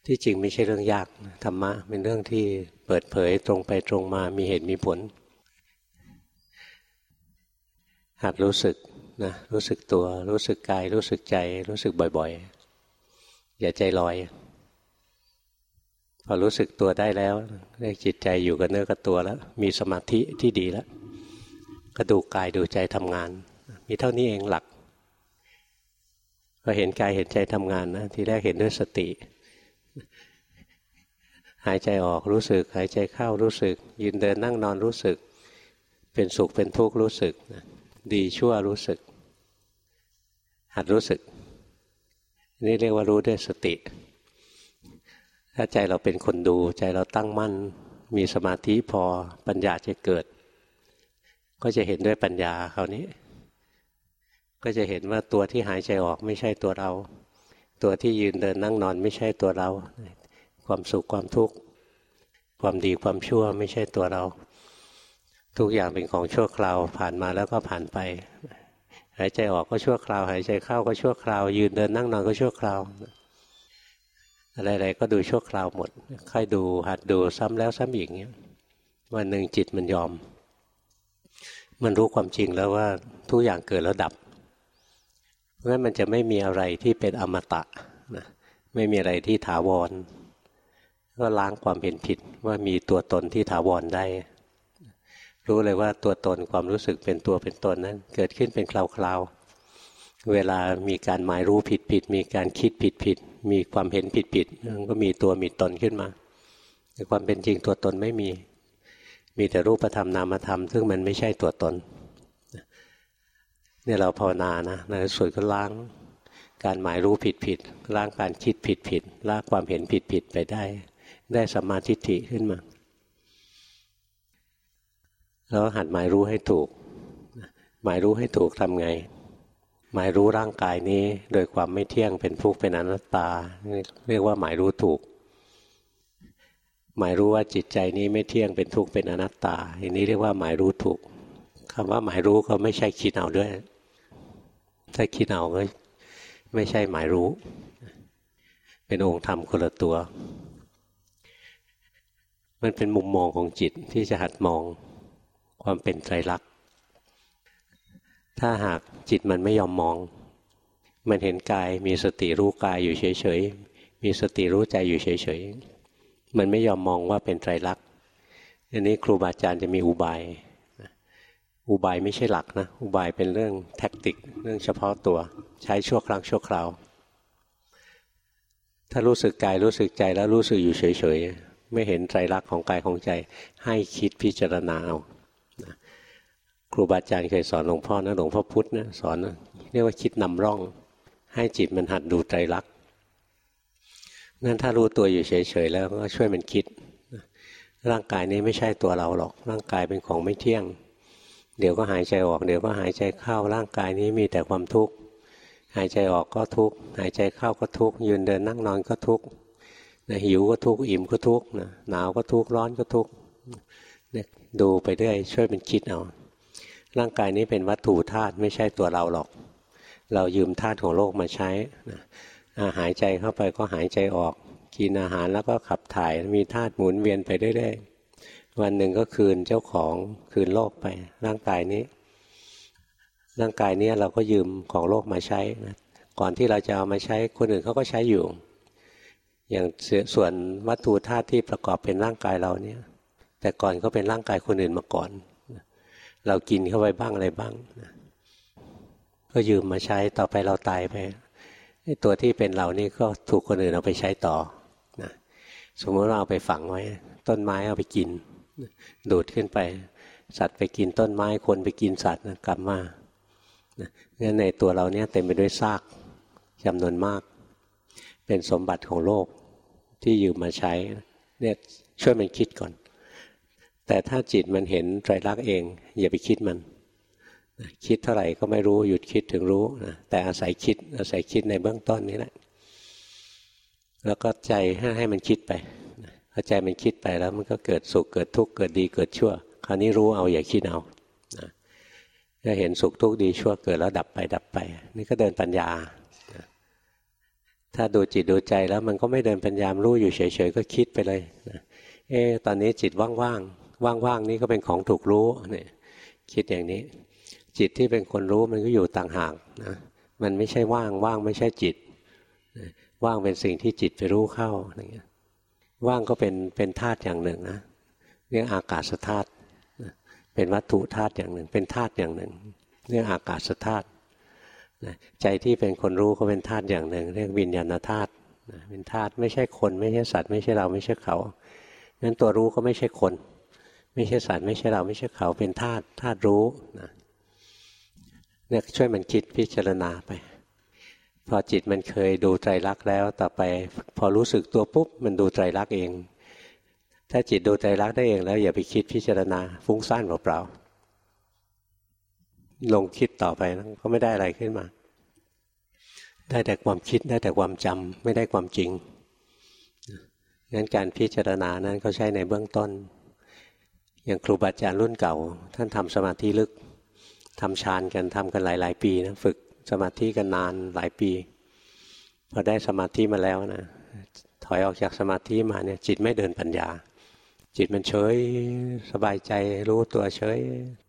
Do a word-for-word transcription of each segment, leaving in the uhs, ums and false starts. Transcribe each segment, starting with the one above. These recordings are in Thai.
ที่จริงไม่ใช่เรื่องยากธรรมะเป็นเรื่องที่เปิดเผยตรงไปตรงมามีเหตุมีผลหัดรู้สึกนะรู้สึกตัวรู้สึกกายรู้สึกใจรู้สึกบ่อยๆอย่าใจลอยพอรู้สึกตัวได้แล้วเรียกจิตใจอยู่กับเนื้อกับตัวแล้วมีสมาธิที่ดีแล้วก็ดูกายดูใจทำงานมีเท่านี้เองหลักพอเห็นกายเห็นใจทำงานนะทีแรกเห็นด้วยสติหายใจออกรู้สึกหายใจเข้ารู้สึกยืนเดินนั่งนอนรู้สึกเป็นสุขเป็นทุกข์รู้สึกดีชั่วรู้สึกหัดรู้สึกนี่เรียกว่ารู้ด้วยสติถ้าใจเราเป็นคนดูใจเราตั้งมั่นมีสมาธิพอปัญญาจะเกิดก็จะเห็นด้วยปัญญาคราวนี้ก็จะเห็นว่าตัวที่หายใจออกไม่ใช่ตัวเราตัวที่ยืนเดินนั่งนอนไม่ใช่ตัวเราความสุขความทุกข์ความดีความชั่วไม่ใช่ตัวเราทุกอย่างเป็นของชั่วคราวผ่านมาแล้วก็ผ่านไปหายใจออกก็ชั่วคราวหายใจเข้าก็ชั่วคราวยืนเดินนั่งนอนก็ชั่วคราวอะไรๆก็ดูชั่วคราวหมดค่อยดูหัดดูซ้ำแล้วซ้ำอีกเงี้ยวันหนึ่งจิตมันยอมมันรู้ความจริงแล้วว่าทุกอย่างเกิดแล้วดับเพราะฉะนั้นมันจะไม่มีอะไรที่เป็นอมตะนะไม่มีอะไรที่ถาวรก็ล้างความเห็นผิดว่ามีตัวตนที่ถาวรได้รู้เลยว่าตัวตนความรู้สึกเป็นตัวเป็นตนนั้นเกิดขึ้นเป็นคราวๆเวลามีการหมายรู้ผิดๆมีการคิดผิดๆมีความเห็นผิดๆก็มีตัวมีตนขึ้นมาแต่ความเป็นจริงตัวตนไม่มีมีแต่รูปธรรมนามธรรมซึ่งมันไม่ใช่ตัวตนเนี่ยเราภาวนานะในสุดก็ล้างการหมายรู้ผิดๆล้างการคิดผิดๆล้างความเห็นผิดๆไปได้ได้สัมมาทิฏฐิขึ้นมาแล้วหัดหมายรู้ให้ถูกหมายรู้ให้ถูกทำไงหมายรู้ร่างกายนี้โดยความไม่เที่ยงเป็นทุกข์เป็นอนัตตาเรียกว่าหมายรู้ถูกหมายรู้ว่าจิตใจนี้ไม่เที่ยงเป็นทุกข์เป็นอนัตตาอันนี้เรียกว่าหมายรู้ถูกคำว่าหมายรู้ก็ไม่ใช่คิดเอาด้วยถ้าคิดเอาก็ไม่ใช่หมายรู้เป็นองค์ธรรมคนละตัวมันเป็นมุมมองของจิตที่จะหัดมองความเป็นไตรลักษณ์ถ้าหากจิตมันไม่ยอมมองมันเห็นกายมีสติรู้กายอยู่เฉยๆมีสติรู้ใจอยู่เฉยๆมันไม่ยอมมองว่าเป็นไตรลักษณ์อันนี้ครูบาอาจารย์จะมีอุบายอุบายไม่ใช่หลักนะอุบายเป็นเรื่องแทคติกเรื่องเฉพาะตัวใช้ชั่วครั้งชั่วคราวถ้ารู้สึกกายรู้สึกใจแล้วรู้สึกอยู่เฉยๆไม่เห็นไตรลักษณ์ของกายของใจให้คิดพิจารณาเอาครูบาอาจารย์เคยสอนหลวงพ่อนะหลวงพ่อพุธนะสอนนะเรียกว่าคิดนำร่องให้จิตมันหัดดูไตรลักษณ์งั้นถ้ารู้ตัวอยู่เฉยๆแล้วก็ช่วยมันคิดร่างกายนี้ไม่ใช่ตัวเราหรอกร่างกายเป็นของไม่เที่ยงเดี๋ยวก็หายใจออกเดี๋ยวก็หายใจเข้าร่างกายนี้มีแต่ความทุกข์หายใจออกก็ทุกข์หายใจเข้าก็ทุกข์ยืนเดินนั่งนอนก็ทุกข์นะหิวก็ทุกข์อิ่มก็ทุกข์นะหนาวก็ทุกข์ร้อนก็ทุกข์เนี่ยดูไปเรื่อยช่วยมันคิดเอาร่างกายนี้เป็นวัตถุธาตุไม่ใช่ตัวเราหรอกเรายืมธาตุของโลกมาใช้นะหายใจเข้าไปก็หายใจออกกินอาหารแล้วก็ขับถ่ายมีธาตุหมุนเวียนไปเรื่อยๆวันหนึ่งก็คืนเจ้าของคืนโลกไปร่างกายนี้ร่างกายนี้เราก็ยืมของโลกมาใช้นะก่อนที่เราจะเอามาใช้คนอื่นเขาก็ใช้อยู่อย่างส่วนวัตถุธาตุที่ประกอบเป็นร่างกายเราเนี่ยแต่ก่อนก็เป็นร่างกายคนอื่นมาก่อนเรากินเข้าไปบ้างอะไรบ้างนะก็ยืมมาใช้ต่อไปเราตายไปตัวที่เป็นเรานี่ก็ถูกคนอื่นเอาไปใช้ต่อนะสมมติเราเอาไปฝังไว้ต้นไม้เอาไปกินดูดขึ้นไปสัตว์ไปกินต้นไม้คนไปกินสัตว์นะกลับมานะงั้นในตัวเราเนี่ยเต็มไปด้วยซากจำนวนมากเป็นสมบัติของโลกที่ยืมมาใช้เนี่ยช่วยมันคิดก่อนแต่ถ้าจิตมันเห็นไตรลักษณ์เองอย่าไปคิดมันคิดเท่าไหร่ก็ไม่รู้หยุดคิดถึงรู้นะแต่อาศัยคิดอาศัยคิดในเบื้องต้นนี้แหละแล้วก็ใจให้ให้มันคิดไปพอใจมันคิดไปแล้วมันก็เกิดสุขเกิดทุกข์เกิดดีเกิดชั่วคราวนี้รู้เอาอย่าคิดเอานะถ้าเห็นสุขทุกข์ดีชั่วเกิดแล้วดับไปดับไปนี่ก็เดินปัญญาถ้าดูจิตดูใจแล้วมันก็ไม่เดินปัญญารู้อยู่เฉยๆก็คิดไปเลยนะเอ๊ะตอนนี้จิตว่างๆว่างๆนี่ก็เป็นของถูกรู้เนี่ยคิดอย่างนี้จิตที่เป็นคนรู้มันก็อยู่ต่างหากนะมันไม่ใช่ว่างว่างไม่ใช่จิตว่างเป็นสิ่งที่จิตไปรู้เข้าอย่างเงี้ยว่างก็เป็นเป็นธาตุอย่างหนึ่งนะเรียกอากาศธาตุเป็นวัตถุธาตุอย่างหนึ่งเป็นธาตุอย่างหนึ่งเรียกอากาศธาตุใจที่เป็นคนรู้ก็เป็นธาตุอย่างหนึ่งเรียกวิญญาณธาตุเป็นธาตุไม่ใช่คนไม่ใช่สัตว์ไม่ใช่เราไม่ใช่เขางั้นตัวรู้ก็ไม่ใช่คนไม่ใช่สัตว์ไม่ใช่เราไม่ใช่เขาเป็นธาตุธาตุรู้นะเนี่ยช่วยมันคิดพิจารณาไปพอจิตมันเคยดูไตรลักษณ์แล้วต่อไปพอรู้สึกตัวปุ๊บมันดูไตรลักษณ์เองถ้าจิตดูไตรลักษณ์ได้เองแล้วอย่าไปคิดพิจารณาฟุ้งซ่านเปล่าๆลงคิดต่อไปก็ไม่ได้อะไรขึ้นมาได้แต่ความคิดได้แต่ความจำไม่ได้ความจริงงั้นการพิจารณานั้นก็ใช้ในเบื้องต้นอย่างครูบาอาจารย์รุ่นเก่าท่านทำสมาธิลึกทำฌานกันทำกันหลายๆปีนะฝึกสมาธิกันนานหลายปีพอได้สมาธิมาแล้วนะถอยออกจากสมาธิมาเนี่ยจิตไม่เดินปัญญาจิตมันเฉยสบายใจรู้ตัวเฉย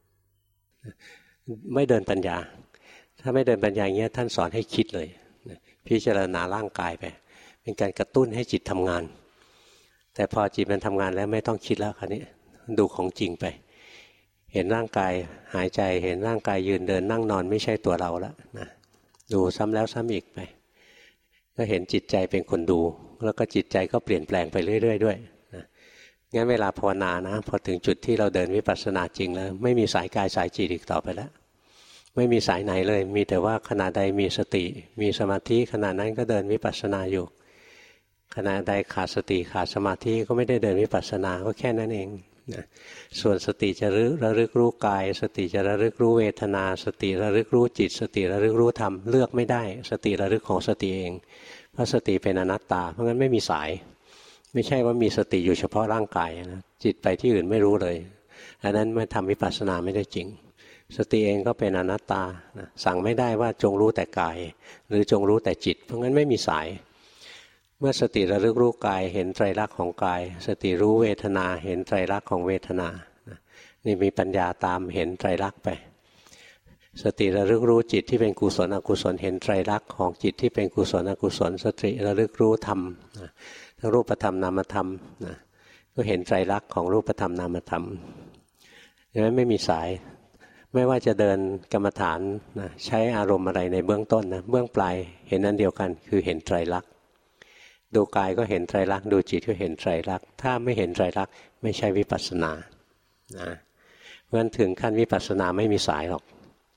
ไม่เดินปัญญาถ้าไม่เดินปัญญาอย่างเงี้ยท่านสอนให้คิดเลยพิจารณาร่างกายไปเป็นการกระตุ้นให้จิตทำงานแต่พอจิตมันทำงานแล้วไม่ต้องคิดแล้วคราวนี้ดูของจริงไปเห็นร่างกายหายใจเห็นร่างกายยืนเดินนั่งนอนไม่ใช่ตัวเราแล้วนะดูซ้ำแล้วซ้ำอีกไปก็เห็นจิตใจเป็นคนดูแล้วก็จิตใจก็เปลี่ยนแปลงไปเรื่อยๆด้วยนะงั้นเวลาภาวนานะพอถึงจุดที่เราเดินวิปัสสนาจริงแล้วไม่มีสายกายสายจิตอีกต่อไปแล้วไม่มีสายไหนเลยมีแต่ว่าขณะใดมีสติมีสมาธิขณะนั้นก็เดินวิปัสสนาอยู่ขณะใดขาดสติขาดสมาธิก็ไม่ได้เดินวิปัสสนาก็แค่นั้นเองนะส่วนสติจะระลึกรู้กายสติจะระลึกรู้เวทนาสติระลึกรู้จิตสติระลึกรู้ธรรมเลือกไม่ได้สติระลึกของสติเองเพราะสติเป็นอนัตตาเพราะงั้นไม่มีสายไม่ใช่ว่ามีสติอยู่เฉพาะร่างกายนะจิตไปที่อื่นไม่รู้เลยอันนั้นไม่ทำวิปัสสนาไม่ได้จริงสติเองก็เป็นอนัตตานะสั่งไม่ได้ว่าจงรู้แต่กายหรือจงรู้แต่จิตเพราะงั้นไม่มีสายเมื่อสติระลึกรู้กายเห็นไตรลักษณ์ของกายสติรู้เวทนาเห็นไตรลักษณ์ของเวทนานี่มีปัญญาตามเห็นไตรลักษณ์ไปสติระลึกรู้จิตที่เป็นกุศลอกุศลเห็นไตรลักษณ์ของจิตที่เป็นกุศลอกุศลสติระลึกรู้ธรรมทั้งรูปธรรมนามธรรมก็เห็นไตรลักษณ์ของรูปธรรมนามธรรมดังนั้นไม่มีสายไม่ว่าจะเดินกรรมฐานนะใช้อารมณ์อะไรในเบื้องต้นนะเบื้องปลายเห็นอันเดียวกันคือเห็นไตรลักษณ์ดูกายก็เห็นไตรลักษณ์ดูจิตก็เห็นไตรลักษณ์ถ้าไม่เห็นไตรลักษณ์ไม่ใช่วิปัสสนานะเพราะฉะนั้นถึงขั้นวิปัสสนาไม่มีสายหรอก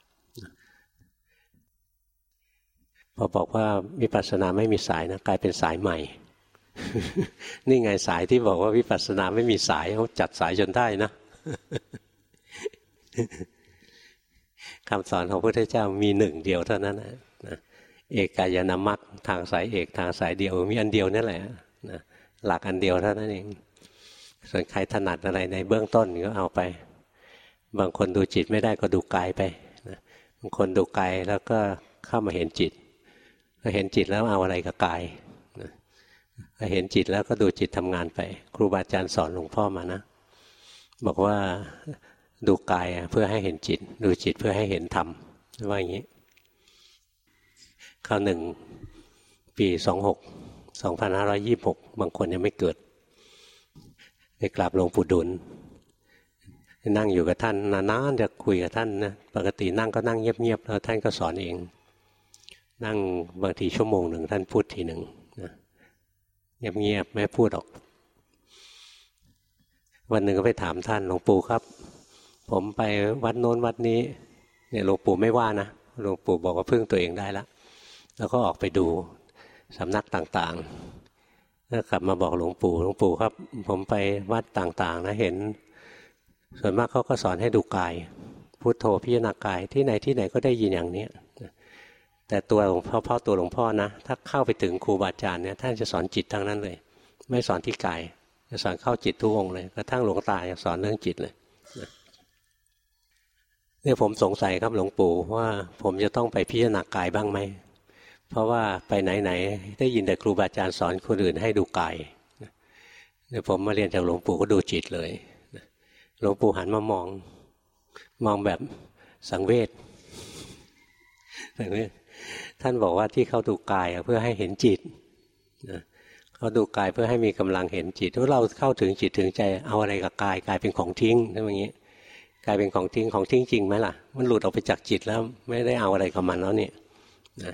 พอบอกว่าวิปัสสนาไม่มีสายนะกลายเป็นสายใหม่ นี่ไงสายที่บอกว่าวิปัสสนาไม่มีสายเขาจัดสายจนได้นะ คำสอนของพระพุทธเจ้ามีหนึ่งเดียวเท่านั้นนะเอกายนามัคทางสายเอกทางสายเดียวมีอันเดียวนั่นแหละนะหลักอันเดียวเท่านั้นเองส่วนใครถนัดอะไรในเบื้องต้นก็เอาไปบางคนดูจิตไม่ได้ก็ดูกายไปนะบางคนดูกายแล้วก็เข้ามาเห็นจิตก็เห็นจิตแล้วเอาอะไรกับกายนะเห็นจิตแล้วก็ดูจิตทำงานไปครูบาอาจารย์สอนหลวงพ่อมานะบอกว่าดูกายเพื่อให้เห็นจิตดูจิตเพื่อให้เห็นธรรมว่าอย่างนี้คราวหนึ่งปีสองหกสองพันห้าร้อยยี่สิบหกบางคนยังไม่เกิดไปกราบหลวงปู่ดุลนั่งอยู่กับท่านนานๆจะคุยกับท่านนะปกตินั่งก็นั่งเงียบๆแล้วท่านก็สอนเองนั่งบางทีชั่วโมงหนึ่งท่านพูดทีหนึ่งนะเงียบๆไม่พูดออกวันหนึ่งก็ไปถามท่านหลวงปู่ครับผมไปวัดโน้นวัดนี้เนี่ยหลวงปู่ไม่ว่านะหลวงปู่บอกว่าพึ่งตัวเองได้แล้วแล้วก็ออกไปดูสำนักต่างๆแล้วกลับมาบอกหลวงปู่หลวงปู่ครับผมไปวัดต่างๆนะเห็นส่วนมากเขาก็สอนให้ดูกายพุทโธพิจารณากายที่ไหนที่ไหนก็ได้ยินอย่างนี้แต่ตัวหลวงพ่อพ่อตัวหลวงพ่อนะถ้าเข้าไปถึงครูบาอาจารย์เนี่ยท่านจะสอนจิตทั้งนั้นเลยไม่สอนที่กายจะสอนเข้าจิตทุกองเลยกระทั่งหลวงตาจะสอนเรื่องจิตเลยเนี่ยผมสงสัยครับหลวงปู่ว่าผมจะต้องไปพิจารณากายบ้างไหมเพราะว่าไปไหนๆได้ยินแต่ครูบาอาจารย์สอนคนอื่นให้ดูกายเดี๋ยวผมมาเรียนจากหลวงปู่ก็ดูจิตเลยหลวงปู่หันมามองมองแบบสังเวชสังเวชท่านบอกว่าที่เขาดูกายเพื่อให้เห็นจิตเขาดูกายเพื่อให้มีกำลังเห็นจิตถ้าเราเข้าถึงจิตถึงใจเอาอะไรกับกายกายเป็นของทิ้งถ้าอย่างนี้กายเป็นของทิ้งของทิ้งจริงไหมล่ะมันหลุดออกไปจากจิตแล้วไม่ได้เอาอะไรกับมันแล้วเนี่ยนะ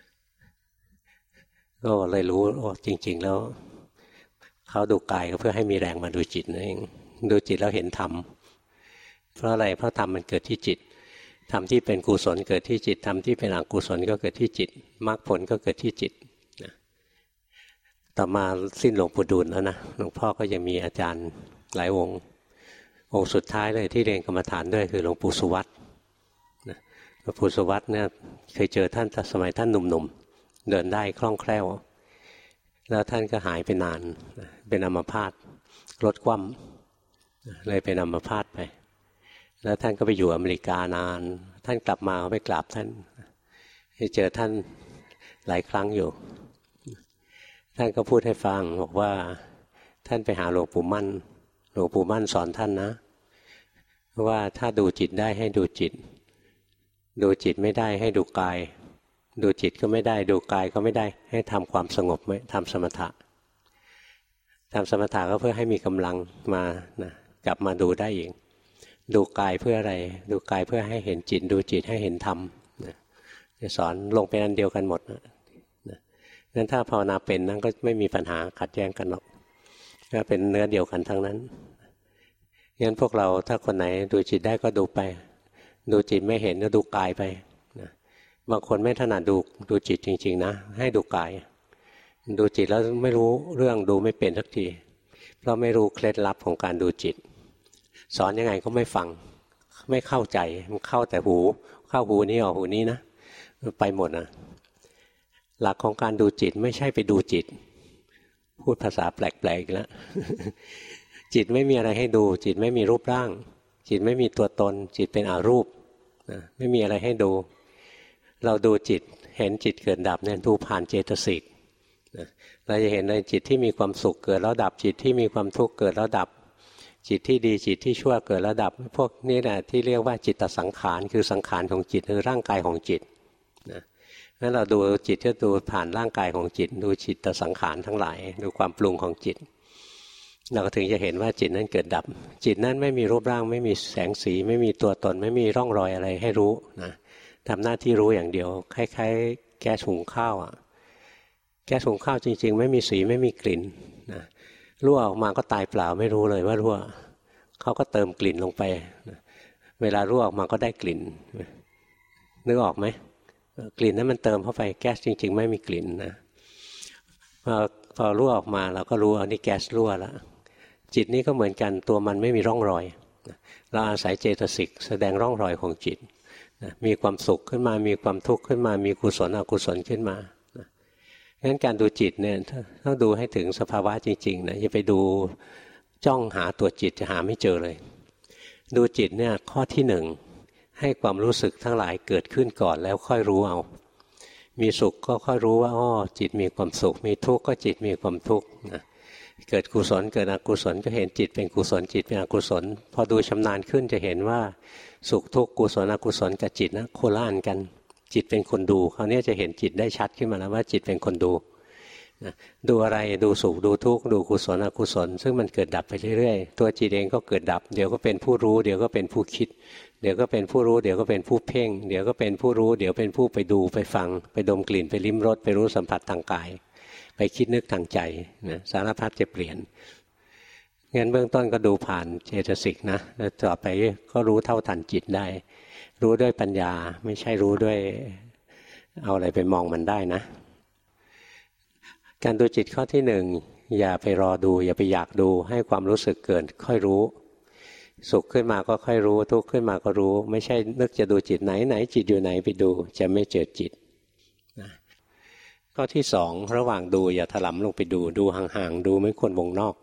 ก็เลยรู้โอ้จริงๆแล้วเขาดูกายก็เพื่อให้มีแรงมาดูจิตนั่นเองดูจิตแล้วเห็นธรรมเพราะอะไรเพราะธรรมมันเกิดที่จิตธรรมที่เป็นกุศลเกิดที่จิตธรรมที่เป็นอกุศลก็เกิดที่จิตมรรคผลก็เกิดที่จิตนะต่อมาสิ้นหลวงปู่ดูลแล้วนะหลวงพ่อก็ยังมีอาจารย์หลายองค์องค์สุดท้ายเลยที่เรียนกรรมฐานด้วยคือหลวงปู่สุวัตนะหลวงปู่สุวัตเนี่ยเคยเจอท่านสมัยท่านหนุ่มๆเดินได้คล่องแคล่วแล้วท่านก็หายไปนานเป็นอัมพาตรถคว่ำเลยเป็นอัมพาตไปแล้วท่านก็ไปอยู่อเมริกานานท่านกลับมาไปกราบท่านเจอท่านหลายครั้งอยู่ท่านก็พูดให้ฟังบอกว่าท่านไปหาหลวงปู่มั่นหลวงปู่มั่นสอนท่านนะว่าถ้าดูจิตได้ให้ดูจิตดูจิตไม่ได้ให้ดูกายดูจิตก็ไม่ได้ดูกายก็ไม่ได้ให้ทำความสงบไหมทำสมถะทำสมถะก็เพื่อให้มีกำลังมานะกลับมาดูได้อีกดูกายเพื่ออะไรดูกายเพื่อให้เห็นจิตดูจิตให้เห็นธรรมนะจะสอนลงเป็นอันเดียวกันหมดนะงั้นถ้าภาวนาเป็นนั้นก็ไม่มีปัญหาขัดแย้งกันหรอกก็เป็นเนื้อเดียวกันทั้งนั้นงั้นพวกเราถ้าคนไหนดูจิตได้ก็ดูไปดูจิตไม่เห็นก็ดูกายไปนะบางคนไม่ถนัดดูดูจิตจริงๆนะให้ดูกายดูจิตแล้วไม่รู้เรื่องดูไม่เป็นสักทีเพราะไม่รู้เคล็ดลับของการดูจิตสอนยังไงก็ไม่ฟังไม่เข้าใจมันเข้าแต่หูเข้าหูนี้ออกหูนี้นะไปหมดนะหลักของการดูจิตไม่ใช่ไปดูจิตพูดภาษาแปลกๆอีกแล้วจิตไม่มีอะไรให้ดูจิตไม่มีรูปร่างจิตไม่มีตัวตนจิตเป็นอรูปนะไม่มีอะไรให้ดูเราดูจิตเห็นจิตเกิดดับเนี่ยดูผ่านเจตสิกนะเราจะเห็นในจิตที่มีความสุขเกิดแล้วดับจิตที่มีความทุกข์เกิดแล้วดับจิตที่ดีจิตที่ชั่วเกิดแล้วดับพวกนี้แหละที่เรียกว่าจิตตสังขารคือสังขารของจิตคือร่างกายของจิตนะงั้นเราดูจิตก็ดูผ่านร่างกายของจิตดูจิตตสังขารทั้งหลายดูความปรุงของจิตเราก็ถึงจะเห็นว่าจิตนั้นเกิดดับจิตนั้นไม่มีรูปร่างไม่มีแสงสีไม่มีตัวตนไม่มีร่องรอยอะไรให้รู้นะทำหน้าที่รู้อย่างเดียวคล้ายๆแก๊สหุงข้าวอ่ะแก๊สหุงข้าวจริงๆไม่มีสีไม่มีกลิ่นนะรั่วออกมาก็ตายเปล่าไม่รู้เลยว่ารั่วเขาก็เติมกลิ่นลงไปนะเวลารั่วออกมาก็ได้กลิ่นนึกออกไหมกลิ่นนั้นมันเติมเข้าไปแก๊สจริงๆไม่มีกลิ่นนะพอพอรั่วออกมาเราก็รู้อันนี้แก๊สรั่วแล้วจิตนี้ก็เหมือนกันตัวมันไม่มีร่องรอยเราอาศัยเจตสิกแสดงร่องรอยของจิตมีความสุขขึ้นมามีความทุกข์ขึ้นมามีกุศลอกุศลขึ้นมางั้นการดูจิตเนี่ยต้องดูให้ถึงสภาวะจริงๆนะอย่าไปดูจ้องหาตัวจิตจะหาไม่เจอเลยดูจิตเนี่ยข้อที่หนึ่งให้ความรู้สึกทั้งหลายเกิดขึ้นก่อนแล้วค่อยรู้เอามีสุขก็ค่อยรู้ว่าอ้อจิตมีความสุขมีทุกข์ก็จิตมีความทุกข์นะเกิดกุศลเกิดอกุศลก็เห็นจิตเป็นกุศลจิตเป็นอกุศลพอดูชำนาญขึ้นจะเห็นว่าสุขทุกข์กุศลอกุศลกับจิตนะโคละอันกันจิตเป็นคนดูคราวนี้จะเห็นจิตได้ชัดขึ้นมาแล้วว่าจิตเป็นคนดูนะดูอะไรดูสุขดูทุกข์ดูกุศลอกุศลซึ่งมันเกิดดับไปเรื่อยๆตัวจิตเองก็เกิดดับเดี๋ยวก็เป็นผู้รู้เดี๋ยวก็เป็นผู้คิดเดี๋ยวก็เป็นผู้รู้เดี๋ยวก็เป็นผู้เพ่งเดี๋ยวก็เป็นผู้รู้เดี๋ยวเป็นผู้ไปดูไปฟังไปดมกลิ่นไปลิ้มรสไปรู้สัมผัสทางกายไปคิดนึกทางใจนะสารพัดจะเปลี่ยนงั้นเบื้องต้นก็ดูผ่านเจตสิกนะแล้วต่อไปก็รู้เท่าทันจิตได้รู้ด้วยปัญญาไม่ใช่รู้ด้วยเอาอะไรไปมองมันได้นะการดูจิตข้อที่หนึ่งอย่าไปรอดูอย่าไปอยากดูให้ความรู้สึกเกิดค่อยรู้สุขขึ้นมาก็ค่อยรู้ทุกข์ขึ้นมาก็รู้ไม่ใช่นึกจะดูจิตไหนไหนจิตอยู่ไหนไปดูจะไม่เจอจิตนะข้อที่สองระหว่างดูอย่าถลำลงไปดูดูห่างๆดูไม่ควรวงนอก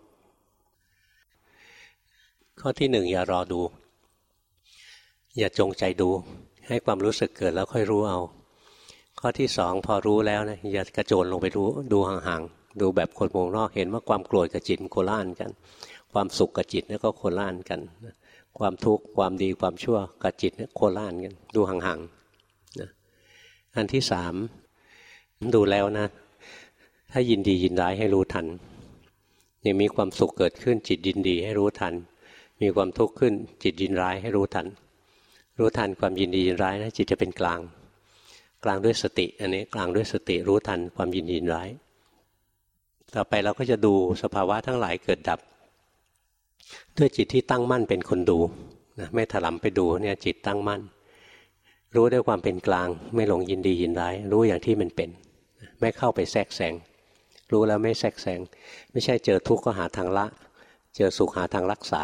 ข้อที่หนึ่งอย่ารอดูอย่าจงใจดูให้ความรู้สึกเกิดแล้วค่อยรู้เอาข้อที่สองพอรู้แล้วนะอย่ากระโจนลงไปรู้ดูห่างๆดูแบบคนวงนอกเห็นว่าความโกรธกับจิตโคล่านกันความสุขกับจิตนี่ก็โคล่านกันความทุกข์ความดีความชั่วกับจิตนี่โคล่านกันดูห่างๆนะอันที่สามดูแล้วนะถ้ายินดียินร้ายให้รู้ทันยังมีความสุขเกิดขึ้นจิตยินดีให้รู้ทันมีความทุกข์ขึ้นจิตยินร้ายให้รู้ทันรู้ทันความยินดียินร้ายนะจิตจะเป็นกลางกลางด้วยสติอันนี้กลางด้วยสติรู้ทันความยินดียินร้ายต่อไปเราก็จะดูสภาวะทั้งหลายเกิดดับด้วยจิตที่ตั้งมั่นเป็นคนดูนะไม่ถลำไปดูเนี่ยจิตตั้งมั่นรู้ด้วยความเป็นกลางไม่หลงยินดียินร้ายรู้อย่างที่มันเป็นไม่เข้าไปแทรกแซงรู้แล้วไม่แทรกแซงไม่ใช่เจอทุกข์ก็หาทางละเจอสุขหาทางรักษา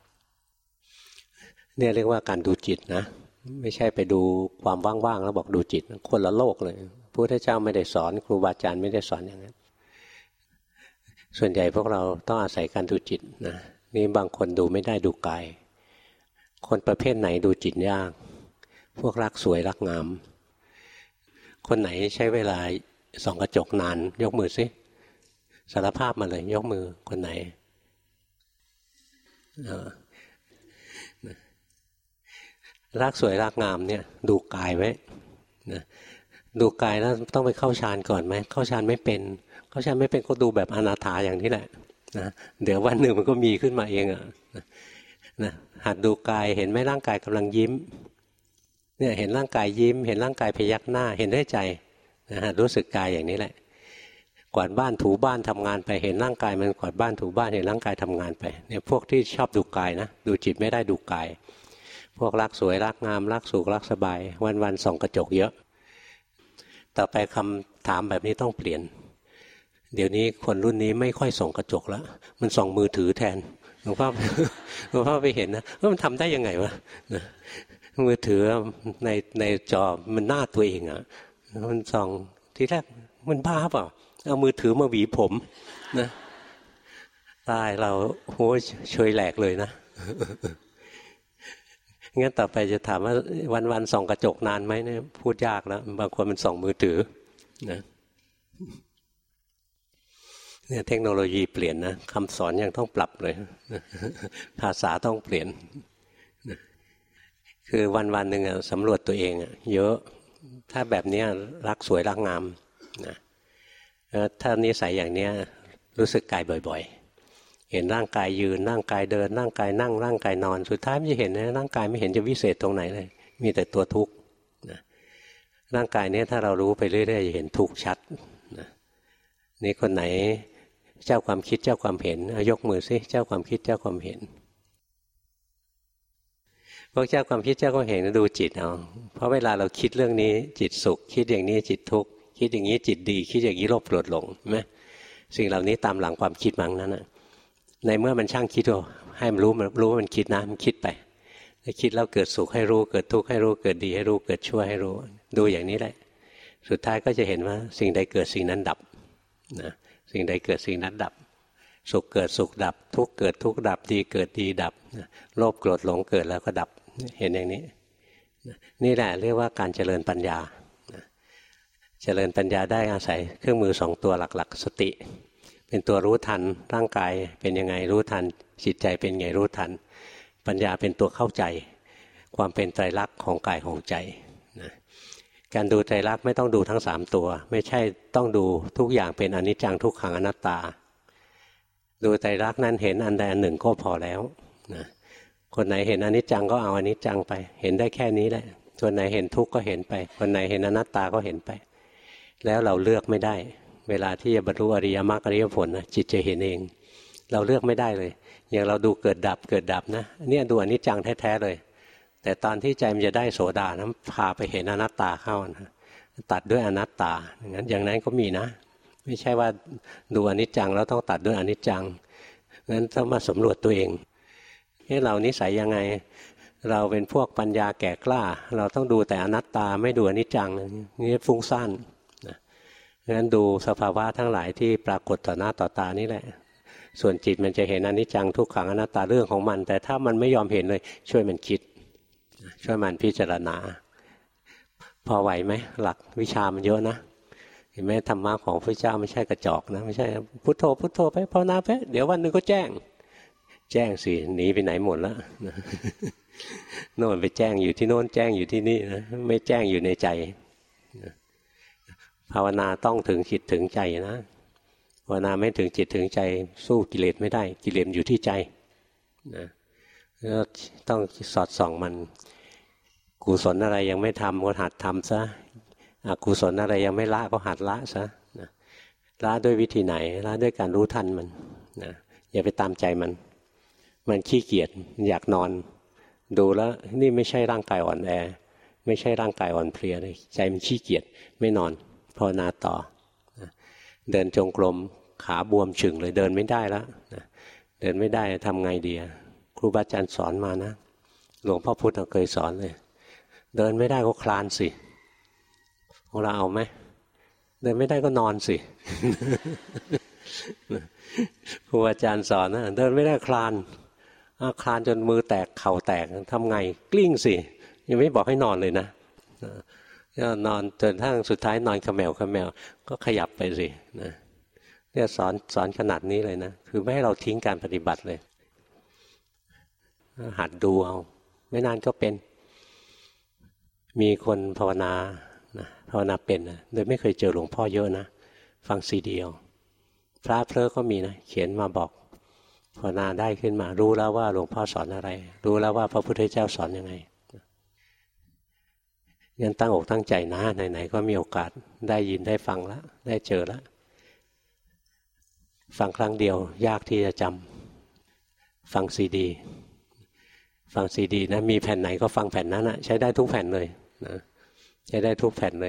เนี่ยเรียกว่าการดูจิตนะไม่ใช่ไปดูความว่างๆแล้วบอกดูจิตคนละโลกเลยพระพุทธเจ้าไม่ได้สอนครูบาอาจารย์ไม่ได้สอนอย่างนั้นส่วนใหญ่พวกเราต้องอาศัยการดูจิตนะนี่บางคนดูไม่ได้ดูกายคนประเภทไหนดูจิตยากพวกรักสวยรักงามคนไหนใช้เวลาส่องกระจกนานยกมือสิสารภาพมาเลยยกมือคนไหนรักสวยรักงามเนี่ยดูกายไว้นะดูกายแล้วต้องไปเข้าฌานก่อนไหมเข้าฌานไม่เป็นเข้าฌานไม่เป็นก็ดูแบบอนาถาอย่างนี้แหละนะเดี๋ยววันหนึ่งมันก็มีขึ้นมาเองอ่ะนะหัดดูกายเห็นไหมร่างกายกำลังยิ้มเนี่ยเห็นร่างกายยิ้มเห็นร่างกายพยักหน้าเห็นด้วยใจนะฮะรู้สึกกายอย่างนี้แหละกวาดบ้านถูบ้านทำงานไปเห็นร่างกายมันกวาดบ้านถูบ้านเห็นร่างกายทำงานไปเนี่ยพวกที่ชอบดูกายนะดูจิตไม่ได้ดูกายพวกรักสวยรักงามรักสุขรักสบายวันๆส่องกระจกเยอะต่อไปคำถามแบบนี้ต้องเปลี่ยนเดี๋ยวนี้คนรุ่นนี้ไม่ค่อยส่องกระจกแล้วมันส่องมือถือแทนหลวงพ่อหลวงพ่อไปเห็นนะว่ามันทำได้ยังไงวะมือถือในในจอมันหน้าตัวเองอ่ะมันส่องทีแรกมันบ้าเปล่าเอามือถือมาหวีผมนะตายเราโหช่วยแหลกเลยนะงั้นต่อไปจะถามว่าวันๆส่องกระจกนานไหมเนี่ยพูดยากแล้วบางคนมันส่องมือถือนะเนี่ยเทคโนโลยีเปลี่ยนนะคำสอนยังต้องปรับเลยภาษาต้องเปลี่ยนคือวันๆหนึ่งสำรวจตัวเองเยอะถ้าแบบนี้รักสวยรักงามนะถ้านิสัยอย่างนี้รู้สึกกายบ่อยๆเห็นร่างกายยืนร่างกายเดินร่างกายนั่งร่างกายนอนสุดท้ายมันจะเห็นนะร่างกายไม่เห็นจะวิเศษตรงไหนเลยมีแต่ตัวทุกข์นะร่างกายนี้ถ้าเรารู้ไปเรื่อยๆจะเห็นทุกข์ชัดนะนี่คนไหนเจ้าความคิดเจ้าความเห็นยกมือสิเจ้าความคิดเจ้าความเห็นพวกเจ้าความคิดเจ้าความเห็นดูจิตเอาเพราะเวลาเราคิดเรื่องนี้จิตสุขคิดอย่างนี้จิตทุกข์คิดอย่างนี้จิตดีคิดอย่างนี้โลภโกรธหลงใช่ไหมสิ่งเหล่านี้ตามหลังความคิดมั้งนั้นนะในเมื่อมันช่างคิดก็ให้มันรู้มันรู้ว่ามันคิดนะมันคิดไปถ้าคิดแล้วเกิดสุขให้รู้เกิดทุกข์ให้รู้เกิดดีให้รู้เกิดชั่วให้รู้ดูอย่างนี้แหละสุดท้ายก็จะเห็นว่าสิ่งใดเกิดสิ่งนั้นดับนะสิ่งใดเกิดสิ่งนั้นดับสุขเกิดสุขดับทุกข์เกิดทุกข์ดับดีเกิดดีดับโลภโกรธหลงเกิดแล้วก็ดับเห็นอย่างนี้นี่แหละเรียกว่าการเจริญปัญญาเจริญปัญญาได้อาศัยเครื่องมือสองตัวหลักๆสติเป็นตัวรู้ทันร่างกายเป็นยังไงรู้ทันจิตใจเป็นไงรู้ทันปัญญาเป็นตัวเข้าใจความเป็นไตรลักษณ์ของกายของใจนะการดูไตรลักษณ์ไม่ต้องดูทั้งสามตัวไม่ใช่ต้องดูทุกอย่างเป็นอนิจจังทุกขังอนัตตาดูไตรลักษณ์นั้นเห็นอันใดอันหนึ่งก็พอแล้วนะคนไหนเห็นอนิจจังก็เอาอนิจจังไปเห็นได้แค่นี้แหละคนไหนเห็นทุกข์ก็เห็นไปคนไหนเห็นอนัตตาก็เห็นไปแล้วเราเลือกไม่ได้เวลาที่จะบรรลุอริยมรรคอริยผลนะจิตจะเห็นเองเราเลือกไม่ได้เลยอย่างเราดูเกิดดับเกิดดับนะเนี่ยดูอนิจจังแท้ๆเลยแต่ตอนที่ใจมันจะได้โสดานะพาไปเห็นอนัตตาเข้านะตัดด้วยอนัตตาอย่างนั้นอย่างนั้นก็มีนะไม่ใช่ว่าดูอนิจจังแล้วต้องตัดด้วยอนิจจังงั้นต้องมาสำรวจตัวเองนี่เรานิสัยยังไงเราเป็นพวกปัญญาแก่กล้าเราต้องดูแต่อนัตตาไม่ดูอนิจจังนี่ฟุ้งซ่านนะงั้นดูสภาวะทั้งหลายที่ปรากฏต่อหน้าต่อตานี่แหละส่วนจิตมันจะเห็นอนิจจังทุกขังอนัตตาเรื่องของมันแต่ถ้ามันไม่ยอมเห็นเลยช่วยมันคิดช่วยมันพิจารณาพอไหวไหมหลักวิชามันเยอะนะเห็นไหมธรรมะของพระเจ้าไม่ใช่กระจอกนะไม่ใช่พุทโธพุทโธไปภาวนาไปเดี๋ยววันหนึ่งก็แจ้งแจ้งสิหนีไปไหนหมดแล้วโน่นไปแจ้งอยู่ที่โน่นแจ้งอยู่ที่นี่นะไม่แจ้งอยู่ในใจภาวนาต้องถึงจิตถึงใจนะภาวนาไม่ถึงจิตถึงใจสู้กิเลสไม่ได้กิเลสอยู่ที่ใจนะต้องสอดส่องมันกุศลอะไรยังไม่ทำก็หัดทำซะอกุศลอะไรยังไม่ละก็หัดละซะนะละด้วยวิธีไหนละด้วยการรู้ทันมันนะอย่าไปตามใจมันมันขี้เกียจอยากนอนดูแล้วนี่ไม่ใช่ร่างกายอ่อนแอไม่ใช่ร่างกายอ่อนเพลียเลยใจมันขี้เกียจไม่นอนภาวนาต่อนะเดินจงกรมขาบวมฉึ่งเลยเดินไม่ได้แล้วนะเดินไม่ได้ทำไงดีครูบาอาจารย์สอนมานะหลวงพ่อพุธเคยสอนเลยเดินไม่ได้ก็คลานสิของเราเอาไหมเดินไม่ได้ก็นอนสิครูอาจารย์สอนนะเดินไม่ได้คลานคลานจนมือแตกเข่าแตกทำไงกลิ้งสิยังไม่บอกให้นอนเลยนะนอนจนทั้งสุดท้ายนอนขมแมวขมแมวก็ขยับไปสินะเนี่ยสอนสอนขนาดนี้เลยนะคือไม่ให้เราทิ้งการปฏิบัติเลยหัดดูเอาไม่นานก็เป็นมีคนภาวนานะภาวนาเป็นนะโดยไม่เคยเจอหลวงพ่อเยอะนะฟังซีดีเอาพระเพลอก็มีนะเขียนมาบอกภาวนาได้ขึ้นมารู้แล้วว่าหลวงพ่อสอนอะไรรู้แล้วว่าพระพุทธเจ้าสอนยังไงงั้นตั้งอกตั้งใจนะไหนๆก็มีโอกาสได้ยินได้ฟังแล้วได้เจอแล้วฟังครั้งเดียวยากที่จะจำฟังซีดีฟังซีดีนะมีแผ่นไหนก็ฟังแผ่นนั้นนะใช้ได้ทุกแผ่นเลยนะใช้ได้ทุกแผ่นเลย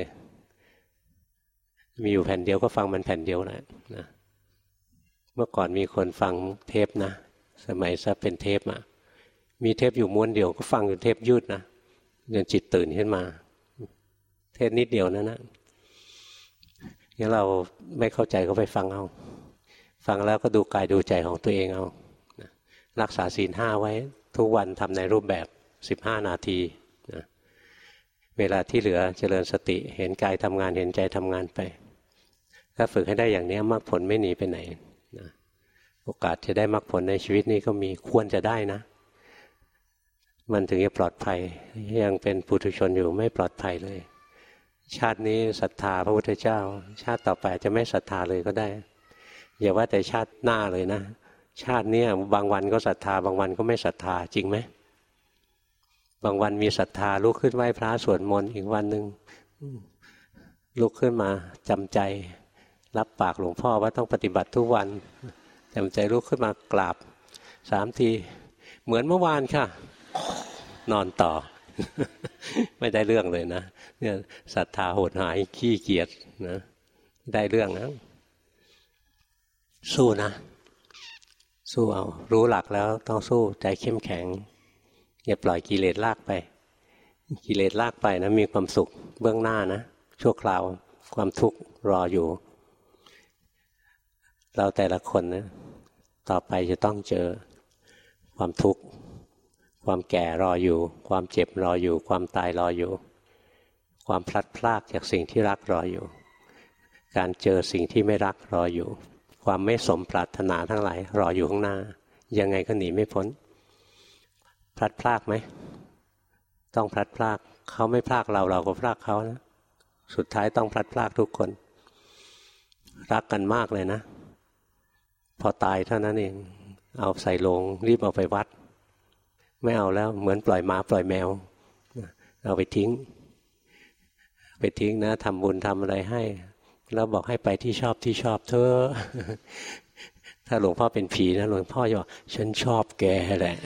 มีอยู่แผ่นเดียวก็ฟังมันแผ่นเดียวแหละนะเมื่อก่อนมีคนฟังเทปนะสมัยซะเป็นเทปอ่ะมีเทปอยู่ม้วนเดียวก็ฟังอยู่เทปยืดนะจนจิตตื่นขึ้นมาเทปนิดเดียวนั่นนะงั้นเราไม่เข้าใจก็ไปฟังเอาฟังแล้วก็ดูกายดูใจของตัวเองเอารักษาศีลห้าไว้ทุกวันทำในรูปแบบสิบห้านาทีนะเวลาที่เหลือเจริญสติเห็นกายทำงานเห็นใจทำงานไปถ้าฝึกให้ได้อย่างนี้มรรคผลไม่หนีไปไหนนะโอกาสจะได้มรรคผลในชีวิตนี้ก็มีควรจะได้นะมันถึงจะปลอดภัยยังเป็นปุถุชนอยู่ไม่ปลอดภัยเลยชาตินี้ศรัทธาพระพุทธเจ้าชาติต่อไปจะไม่ศรัทธาเลยก็ได้อย่าว่าแต่ชาติหน้าเลยนะชาตินี้บางวันก็ศรัทธาบางวันก็ไม่ศรัทธาจริงไหมบางวันมีศรัทธาลุกขึ้นไหว้พระสวดมนต์อีกวันหนึ่งลุกขึ้นมาจำใจรับปากหลวงพ่อว่าต้องปฏิบัติทุกวันจำใจลุกขึ้นมากราบสามทีเหมือนเมื่อวานค่ะนอนต่อ ไม่ได้เรื่องเลยนะเนี่ยศรัทธาโหดหายขี้เกียจนะได้เรื่องนะสู้นะสู้เอารู้หลักแล้วต้องสู้ใจเข้มแข็งอย่าปล่อยกิเลสลากไปกิเลสลากไปนะมีความสุขเบื้องหน้านะชั่วคราวความทุกข์รออยู่เราแต่ละคนนะต่อไปจะต้องเจอความทุกข์ความแก่รออยู่ความเจ็บรออยู่ความตายรออยู่ความพลัดพรากจากสิ่งที่รักรออยู่การเจอสิ่งที่ไม่รักรออยู่ความไม่สมปรารถนาทั้งหลายรออยู่ข้างหน้ายังไงก็หนีไม่พ้นพลัดพรากไหมต้องพลัดพรากเขาไม่พรากเราเราก็พรากเขานะสุดท้ายต้องพลัดพรากทุกคนรักกันมากเลยนะพอตายเท่านั้นเองเอาใส่โลงรีบเอาไปวัดไม่เอาแล้วเหมือนปล่อยหมาปล่อยแมวเอาไปทิ้งไปทิ้งนะทำบุญทำอะไรให้แล้วบอกให้ไปที่ชอบที่ชอบเธอถ้าหลวงพ่อเป็นผีนะหลวงพ่อจะบอกฉันชอบแกแหละ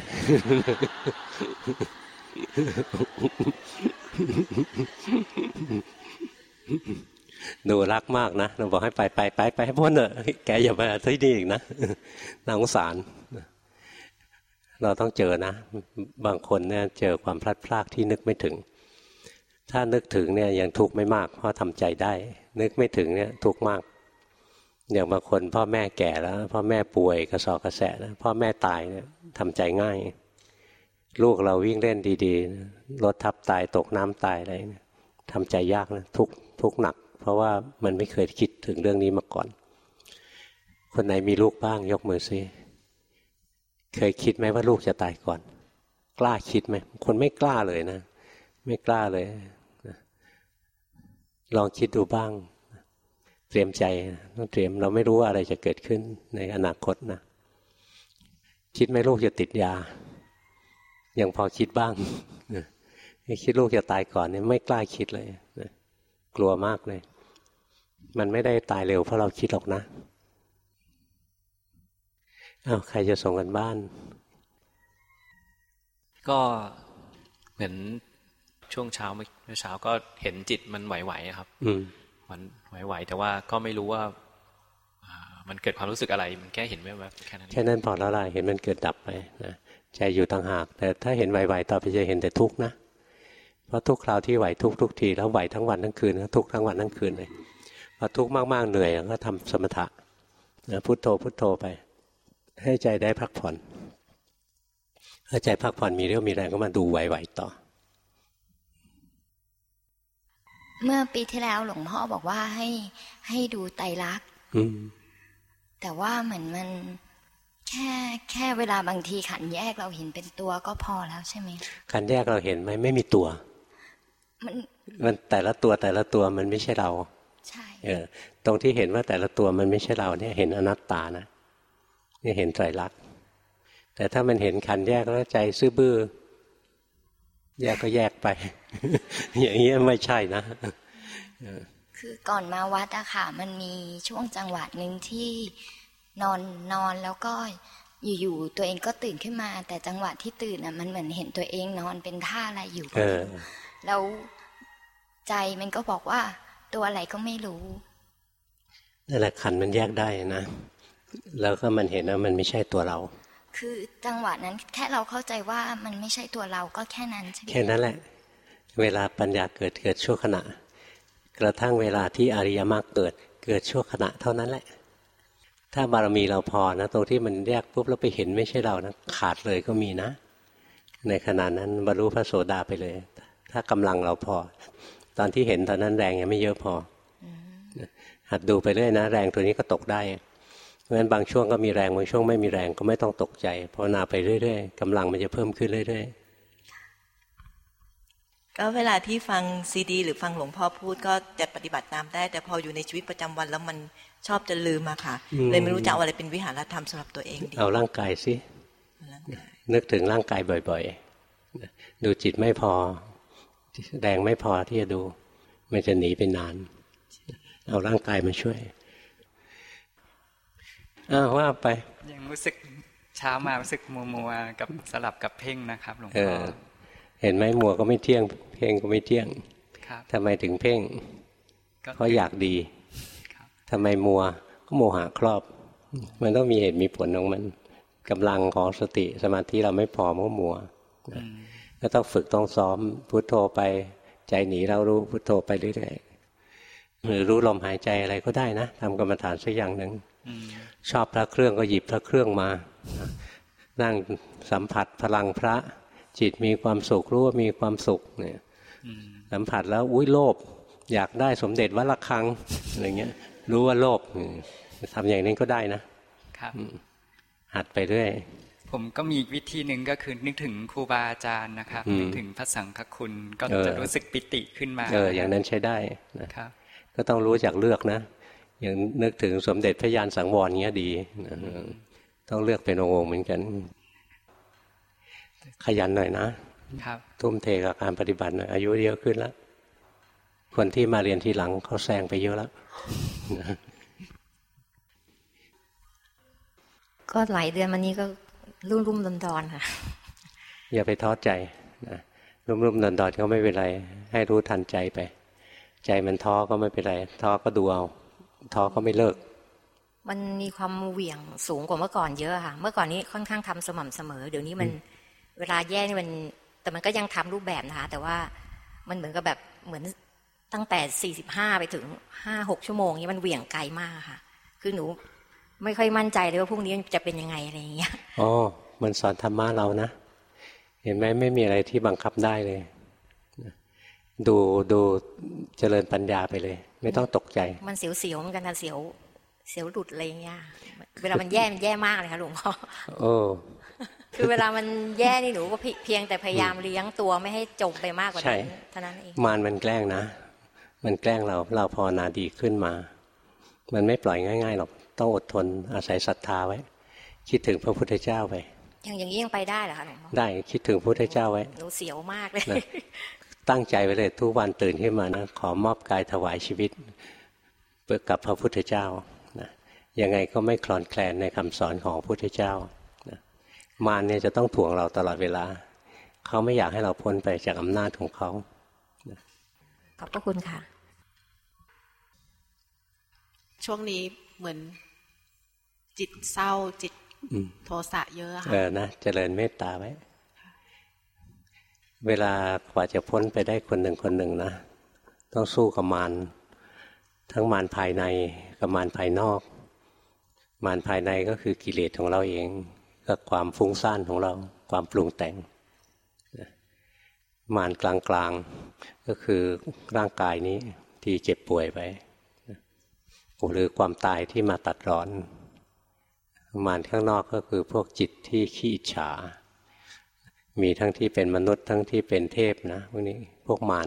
หนูรักมากนะเราบอกให้ไปไปไปไปให้พ้นเถอะแกอย่ามาที่นี่อีกนะน่าสงสารเราต้องเจอนะบางคนเนี่ยเจอความพลัดพรากที่นึกไม่ถึงถ้านึกถึงเนี่ยยังทุกข์ไม่มากเพราะทำใจได้นึกไม่ถึงเนี่ยทุกข์มากอย่างบางคนพ่อแม่แก่แล้วพ่อแม่ป่วยกระสอบกระแสนะพ่อแม่ตายเนี่ยทำใจง่ายลูกเราวิ่งเล่นดีๆรถทับตายตกน้ำตายอะไรทำใจยากนะทุกทุกหนักเพราะว่ามันไม่เคยคิดถึงเรื่องนี้มาก่อนคนไหนมีลูกบ้างยกมือซิเคยคิดไหมว่าลูกจะตายก่อนกล้าคิดไหมคนไม่กล้าเลยนะไม่กล้าเลยนะลองคิดดูบ้างเตรียมใจต้องเตรียมเราไม่รู้ว่าอะไรจะเกิดขึ้นในอนาคตนะคิดไหมลูกจะติดยายังพอคิดบ้างนะคิดลูกจะตายก่อนเนี่ยไม่กล้าคิดเลยนะกลัวมากเลยมันไม่ได้ตายเร็วเพราะเราคิดหรอกนะอ้าวใครจะส่งกันบ้านก็เหมือนช่วงเช้าเมื่อเช้าก็เห็นจิตมันไหวๆครับมันไหวๆแต่ว่าก็ไม่รู้ว่ามันเกิดความรู้สึกอะไรมันแค่เห็นแวบๆแค่นั้นแค่นั้นพอแล้วล่ะเห็นมันเกิดดับไปนะใจอยู่ต่างหากแต่ถ้าเห็นไหวๆต่อไปจะเห็นแต่ทุกข์นะเพราะทุกคราวที่ไหวทุกทุกทีแล้วไหวทั้งวันทั้งคืนทุกทั้งวันทั้งคืนเลยพอทุกข์มากๆเหนื่อยก็ทำสมถะนะพุทโธพุทโธไปให้ใจได้พักผ่อนถ้าใจพักผ่อนมีเรี่ยวมีแรงก็มาดูไหวๆต่อเมื่อปีที่แล้วหลวงพ่อบอกว่าให้ให้ดูไตรลักษณ์แต่ว่าเหมือนมันแค่แค่เวลาบางทีขันแยกเราเห็นเป็นตัวก็พอแล้วใช่ไหมขันแยกเราเห็นไหมไม่มีตัวมันมันแต่ละตัวแต่ละตัวมันไม่ใช่เราใช่เออตรงที่เห็นว่าแต่ละตัวมันไม่ใช่เราเนี่ยเห็นอนัตตานะนี่เห็นไตรลักษณ์แต่ถ้ามันเห็นขันแยกแล้วใจซื่อบื้อแยกก็แยกไป อย่างนี้ไม่ใช่นะคือก่อนมาวัดอะค่ะมันมีช่วงจังหวะหนึ่งที่นอนนอนแล้วก็อยู่ๆตัวเองก็ตื่นขึ้นมาแต่จังหวะที่ตื่นอะมันเหมือนเห็นตัวเองนอนเป็นท่าอะไรอยู่แล้วใจมันก็บอกว่าตัวอะไรก็ไม่รู้นั่นแหละขันมันแยกได้นะแล้วก็มันเห็นว่ามันไม่ใช่ตัวเราคือจังหวะนั้นแค่เราเข้าใจว่ามันไม่ใช่ตัวเราก็แค่นั้นใช่ไหมแค่นั้นแหละเวลาปัญญาเกิดเกิดชั่วขณะกระทั่งเวลาที่อริยมรรคเกิดเกิดชั่วขณะเท่านั้นแหละถ้าบารมีเราพอนะตรงที่มันแยกปุ๊บแล้วไปเห็นไม่ใช่เรานะขาดเลยก็มีนะในขณะนั้นบรรลุพระโสดาไปเลยถ้ากำลังเราพอตอนที่เห็นตอนนั้นแรงยังไม่เยอะพอหัดดูไปเรื่อยนะแรงตัวนี้ก็ตกได้เพราะฉะนั้นบางช่วงก็มีแรงบางช่วงไม่มีแรงก็ไม่ต้องตกใจภาวนาไปเรื่อยๆกำลังมันจะเพิ่มขึ้นเรื่อยๆก็เวลาที่ฟังซีดีหรือฟังหลวงพ่อพูดก็จะปฏิบัติตามได้แต่พออยู่ในชีวิตประจำวันแล้วมันชอบจะลืมอะค่ะเลยไม่รู้จะเอาอะไรเป็นวิหารธรรมสำหรับตัวเองดีเอาร่างกายสินึกถึงร่างกายบ่อยๆดูจิตไม่พอแรงไม่พอที่จะดูมันจะหนีไปนานเอาร่างกายมาช่วยอ้าวว่าไปยังรู้สึกเช้ามารู้สึกมัวมัวกับสลับกับเพ่งนะครับหลวงพ่อเห็นไหมมัวก็ไม่เที่ยงเพ่งก็ไม่เที่ยงทำไมถึงเพ่งเพราะอยากดีทำไมมัวก็โมหะครอบมันต้องมีเหตุมีผลของมันกำลังของสติสมาธิเราไม่พอมันก็มัวก็ต้องฝึกต้องซ้อมพุทโธไปใจหนีเรารู้พุทโธไปเรื่อยๆหรือรู้ลมหายใจอะไรก็ได้นะทำกรรมฐานสักอย่างหนึ่งชอบพระเครื่องก็หยิบพระเครื่องมานั่งสัมผัสพลังพระจิตมีความสุขรู้ว่ามีความสุขเนี่ยสัมผัสแล้วอุ้ยโลภอยากได้สมเด็จวัดระฆังอะไรเงี้ยรู้ว่าโลภทำอย่างนี้ก็ได้นะครับหัดไปเรื่อยผมก็มีวิธีหนึ่งก็คือนึกถึงครูบาอาจารย์นะครับนึกถึงพระสังฆคุณก็จะรู้สึกปิติขึ้นมาเอออย่างนั้นใช้ได้นะครับก็ต้องรู้จักเลือกนะอย่างนึกถึงสมเด็จพระยานสังวรเงี้ยดีต้องเลือกเป็นองค์เหมือนกันขยันหน่อยนะทุ่มเทกับการปฏิบัติหน่อยอายุเยอะขึ้นแล้วคนที่มาเรียนทีหลังเขาแซงไปเยอะแล้วก็หลายเดือนมานี้ก็รุ่มรุ่มดอนดอนค่ะอย่าไปท้อใจนะรุ่มรุ่มดอนดอนก็ไม่เป็นไรให้รู้ทันใจไปใจมันท้อก็ไม่เป็นไรท้อก็ดูเอาท้อก็ไม่เลิกมันมีความเหวี่ยงสูงกว่าเมื่อก่อนเยอะค่ะเมื่อก่อนนี้ค่อนข้างทำสม่ำเสมอเดี๋ยวนี้มันเวลาแยกนี่มันแต่มันก็ยังทำรูปแบบนะคะแต่ว่ามันเหมือนกับแบบเหมือนตั้งแต่สี่สิบห้าไปถึงห้าหกชั่วโมงนี้มันเหวี่ยงไกลมากค่ะคือหนูไม่ค่อยมั่นใจเลยว่าพรุ่งนี้จะเป็นยังไงอะไรอย่างเงี้ยอ๋อมันสอนธรรมะเรานะเห็นไหมไม่มีอะไรที่บังคับได้เลยดูดูเจริญปัญญาไปเลยไม่ต้องตกใจมันเสียวๆเหมือนกันนะเสียวเสียวหลุดอะไรเงี้ยเวลามันแย่มันแย่มากเลยค่ะหลวงพ่อโอ้คือเวลามันแย่นี่หนูก็เพียงแต่พยายามเลี้ยงตัวไม่ให้จมไปมากกว่านั้นเท่านั้นเองมารมันแกล้งนะมันแกล้งเราเราภาวนาดีขึ้นมามันไม่ปล่อยง่ายๆหรอกต้องอดทนอาศัยศรัทธาไว้คิดถึงพระพุทธเจ้าไปอย่างอย่างนี้ยังไปได้เหรอคะหลวงพ่อได้คิดถึงพระพุทธเจ้าไว้หนูเสียวมากเลยตั้งใจไว้เลยทุกวันตื่นขึ้นมานะขอมอบกายถวายชีวิตเพื่อกับพระพุทธเจ้านะยังไงก็ไม่คลอนแคลนในคำสอนของพระพุทธเจ้านะมารเนี่ยจะต้องถ่วงเราตลอดเวลาเขาไม่อยากให้เราพ้นไปจากอำนาจของเขานะขอบพระคุณค่ะช่วงนี้เหมือนจิตเศร้าจิตโทสะเยอะค่ะเออนะเจริญเมตตาไว้เวลากว่าจะพ้นไปได้คนหนึ่งคนหนึ่งนะต้องสู้กับมารทั้งมารภายในกับมารภายนอกมารภายในก็คือกิเลสของเราเองกับความฟุ้งซ่านของเราความปรุงแต่งมารกลางๆก็คือร่างกายนี้ที่เจ็บป่วยไปหรือความตายที่มาตัดร้อนมารข้างนอกก็คือพวกจิตที่ขี้อิจฉามีทั้งที่เป็นมนุษย์ทั้งที่เป็นเทพนะพวกนี้พวกมาร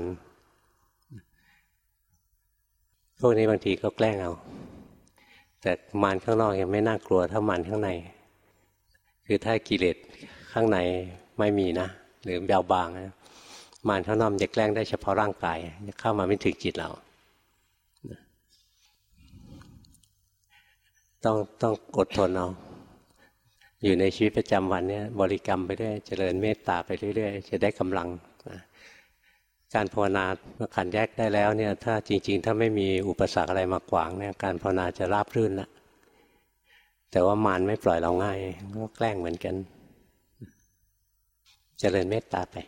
พวกนี้บางทีก็แกล้งเอาแต่มารข้างนอกยังไม่น่ากลัวเท่ามารข้างในคือถ้ากิเลสข้างในไม่มีนะหรือเบาบางนะมารข้างนอกจะแกล้งได้เฉพาะร่างกายจะเข้ามาไม่ถึงจิตเราต้องต้องอดทนเอาอยู่ในชีวิตประจำวันเนี่ยบริกรรมไปเรื่อยเจริญเมตตาไปเรื่อยๆจะได้กำลังนะการภาวนาเมื่อขันแยกได้แล้วเนี่ยถ้าจริงๆถ้าไม่มีอุปสรรคอะไรมาขวางเนี่ยการภาวนาจะราบรื่นละแต่ว่ามารไม่ปล่อยเราง่ายก็แกล้งเหมือนกันเจริญเมตตาไป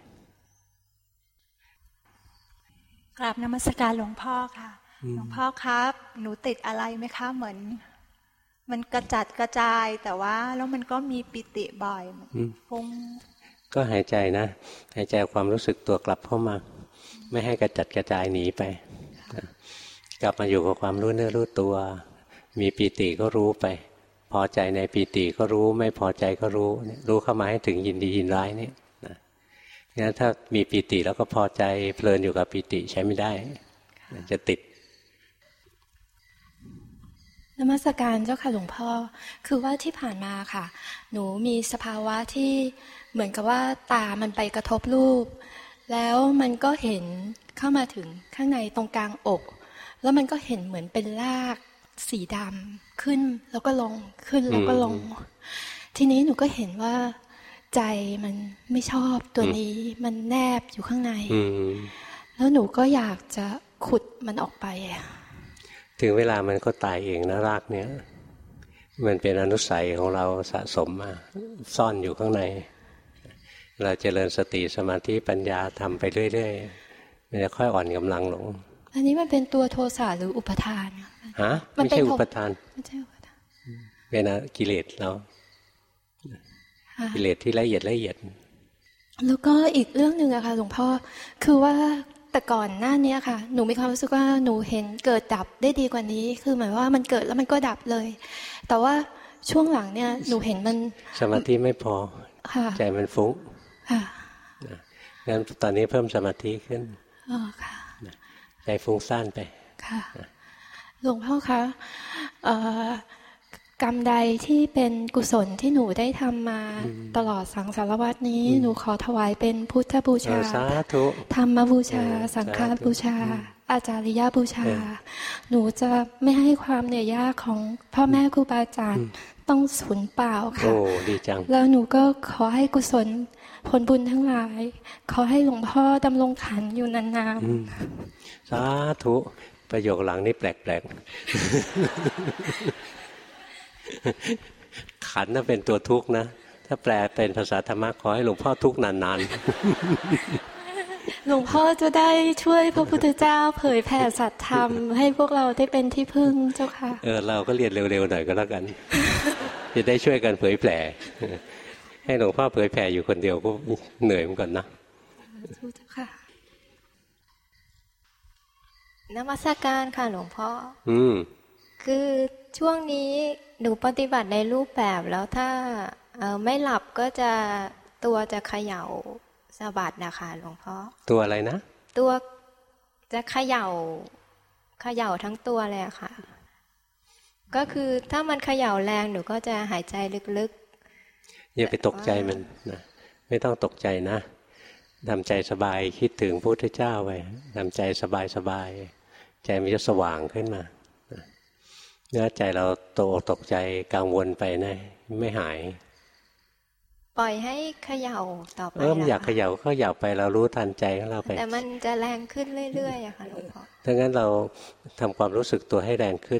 กราบนมัสการหลวงพ่อค่ะหลวงพ่อครับหนูติดอะไรไหมคะเหมือนมันกระจัดกระจายแต่ว่าแล้วมันก็มีปิติบ่อยฟุ้งก็หายใจนะหายใจความรู้สึกตัวกลับเข้ามาไม่ให้กระจัดกระจายหนีไปกลับมาอยู่กับความรู้เนื้อรู้ตัวมีปิติก็รู้ไปพอใจในปิติก็รู้ไม่พอใจก็รู้รู้เข้ามาให้ถึงยินดียินร้ายนี่นะงั้นถ้ามีปิติแล้วก็พอใจเพลินอยู่กับปิติใช้ไม่ได้จะติดนมัสการเจ้าค่ะหลวงพ่อคือว่าที่ผ่านมาค่ะหนูมีสภาวะที่เหมือนกับว่าตามันไปกระทบรูปแล้วมันก็เห็นเข้ามาถึงข้างในตรงกลางอกแล้วมันก็เห็นเหมือนเป็นรากสีดำขึ้นแล้วก็ลงขึ้นแล้วก็ลงทีนี้หนูก็เห็นว่าใจมันไม่ชอบตัวนี้มันแนบอยู่ข้างในแล้วหนูก็อยากจะขุดมันออกไปถึงเวลามันก็ตายเองนะรากเนี้ยมันเป็นอนุสัยของเราสะสมมาซ่อนอยู่ข้างในเราเจริญสติสมาธิปัญญาทำไปเรื่อยๆมันจะค่อยอ่อนกำลังลงอันนี้มันเป็นตัวโทสะหรืออุปทานฮะไม่ใช่อุปทานไม่ใช่อุปทานเป็นกิเลสเรากิเลสที่ละเอียดละเอียดแล้วก็อีกเรื่องหนึ่งอะค่ะหลวงพ่อคือว่าแต่ก่อนหน้านี้ค่ะหนูมีความรู้สึกว่าหนูเห็นเกิดดับได้ดีกว่านี้คือหมายว่ามันเกิดแล้วมันก็ดับเลยแต่ว่าช่วงหลังเนี่ยหนูเห็นมันสมาธิไม่พอใจมันฟุ้งงั้นตอนนี้เพิ่มสมาธิขึ้นอ๋อค่ะใจฟุ้งซ่านไปค่ะหลวงพ่อคะกรรมใดที่เป็นกุศลที่หนูได้ทำมาตลอดสังสารวัฏนี้หนูขอถวายเป็นพุทธบูชาธรรมบูชาสังฆบูชาอาจาริยบูชาหนูจะไม่ให้ความเหนื่อยยากของพ่อแม่ครูบาอาจารย์ต้องสูญเปล่าค่ะโอ้ดีจังแล้วหนูก็ขอให้กุศลผลบุญทั้งหลายขอให้หลวงพ่อดำรงขันอยู่นานๆสาธุประโยคหลังนี่แปลกๆขันน่ะเป็นตัวทุกข์นะถ้าแปลเป็นภาษาธรรมะขอให้หลวงพ่อทุกข์นานๆหลวงพ่อจะได้ช่วยพระพุทธเจ้าเผยแผ่สัจธรรมให้พวกเราได้เป็นที่พึ่งเจ้าค่ะเออเราก็เรียนเร็วๆหน่อยก็แล้วกันจะได้ช่วยกันเผยแผ่ให้หลวงพ่อเผยแผ่อยู่คนเดียวก็เหนื่อยเหมือนกันนะเจ้าค่ะนมัสการค่ะหลวงพ่ออืมคือช่วงนี้หนูปฏิบัติในรูปแบบแล้วถ้าเอ่อไม่หลับก็จะตัวจะเขย่าสะบัดนะคะหลวงพ่อตัวอะไรนะตัวจะเขย่าเขย่าทั้งตัวเลยค่ะก็คือถ้ามันเขย่าแรงหนูก็จะหายใจลึกๆอย่าไปตกใจมันนะไม่ต้องตกใจนะทำใจสบายคิดถึงพระพุทธเจ้าไปทำใจสบายสบายใจมันจะสว่างขึ้นมาเนื้อใจเราโตตกใจกังวลไปนะไม่หายปล่อยให้เขย่าต่อไปเอออยากเขย่าก็เขย่าไปเรารู้ทันใจของเราไปแต่มันจะแรงขึ้นเรื่อยๆอะค่ะหลวงพ่อถ้างั้นเราทำความรู้สึกตัวให้แรงขึ้น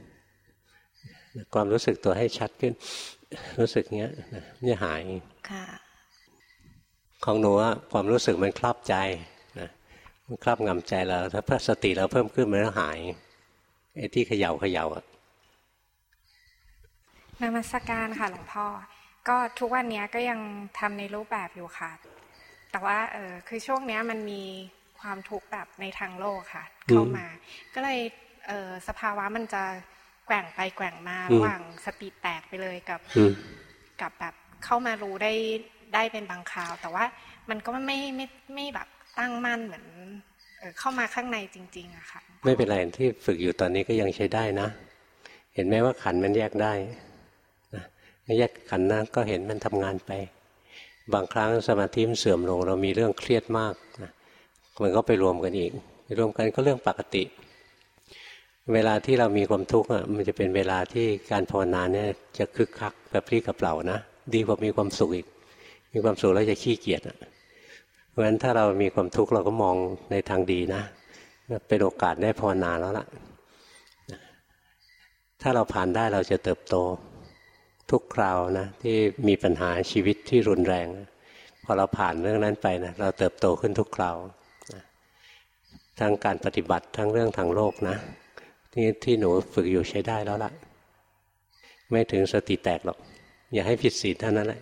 ความรู้สึกตัวให้ชัดขึ้นรู้สึกเงี้ยไม่หายค่ะของหนูอะความรู้สึกมันครอบใจนะมันครอบงำใจเราถ้าพระสติเราเพิ่มขึ้นมันก็หายไอ้ที่เขย่าเขย่าอะนมัสการค่ะหลวงพ่อก็ทุกวันนี้ก็ยังทำในรูปแบบอยู่ค่ะแต่ว่าเออคือช่วงนี้มันมีความทุกข์แบบในทางโลกค่ะเข้ามาก็เลยเออสภาวะมันจะแกว่งไปแกว่งมาระหว่างสติแตกไปเลยกับกับแบบเข้ามารู้ได้ได้เป็นบางคราวแต่ว่ามันก็ไม่ไม่ไม่แบบตั้งมั่นเหมือนเออเข้ามาข้างในจริงๆอะค่ะไม่เป็นไรที่ฝึกอยู่ตอนนี้ก็ยังใช้ได้นะเห็นไหมว่าขันมันแยกได้นะแยกขันนะก็เห็นมันทำงานไปบางครั้งสมาธิมันเสื่อมลงเรามีเรื่องเครียดมากนะมันก็ไปรวมกันอีกไปรวมกันก็เรื่องปกติเวลาที่เรามีความทุกข์อ่ะมันจะเป็นเวลาที่การภาวนาเนี่ยจะคึกคักแบบพลีกับเปล่านะดีกว่ามีความสุขอีกมีความสุขแล้วจะขี้เกียจอ่ะเพราะฉะนั้นถ้าเรามีความทุกข์เราก็มองในทางดีนะเป็นโอกาสได้ภาวนาแล้วล่ะถ้าเราผ่านได้เราจะเติบโตทุกคราวนะที่มีปัญหาชีวิตที่รุนแรงพอเราผ่านเรื่องนั้นไปนะเราเติบโตขึ้นทุกคราวทั้งการปฏิบัติทั้งเรื่องทางโลกนะที่ที่หนูฝึกอยู่ใช้ได้แล้วล่ะไม่ถึงสติแตกหรอกอย่าให้ผิดศีลเท่านั้นแหละ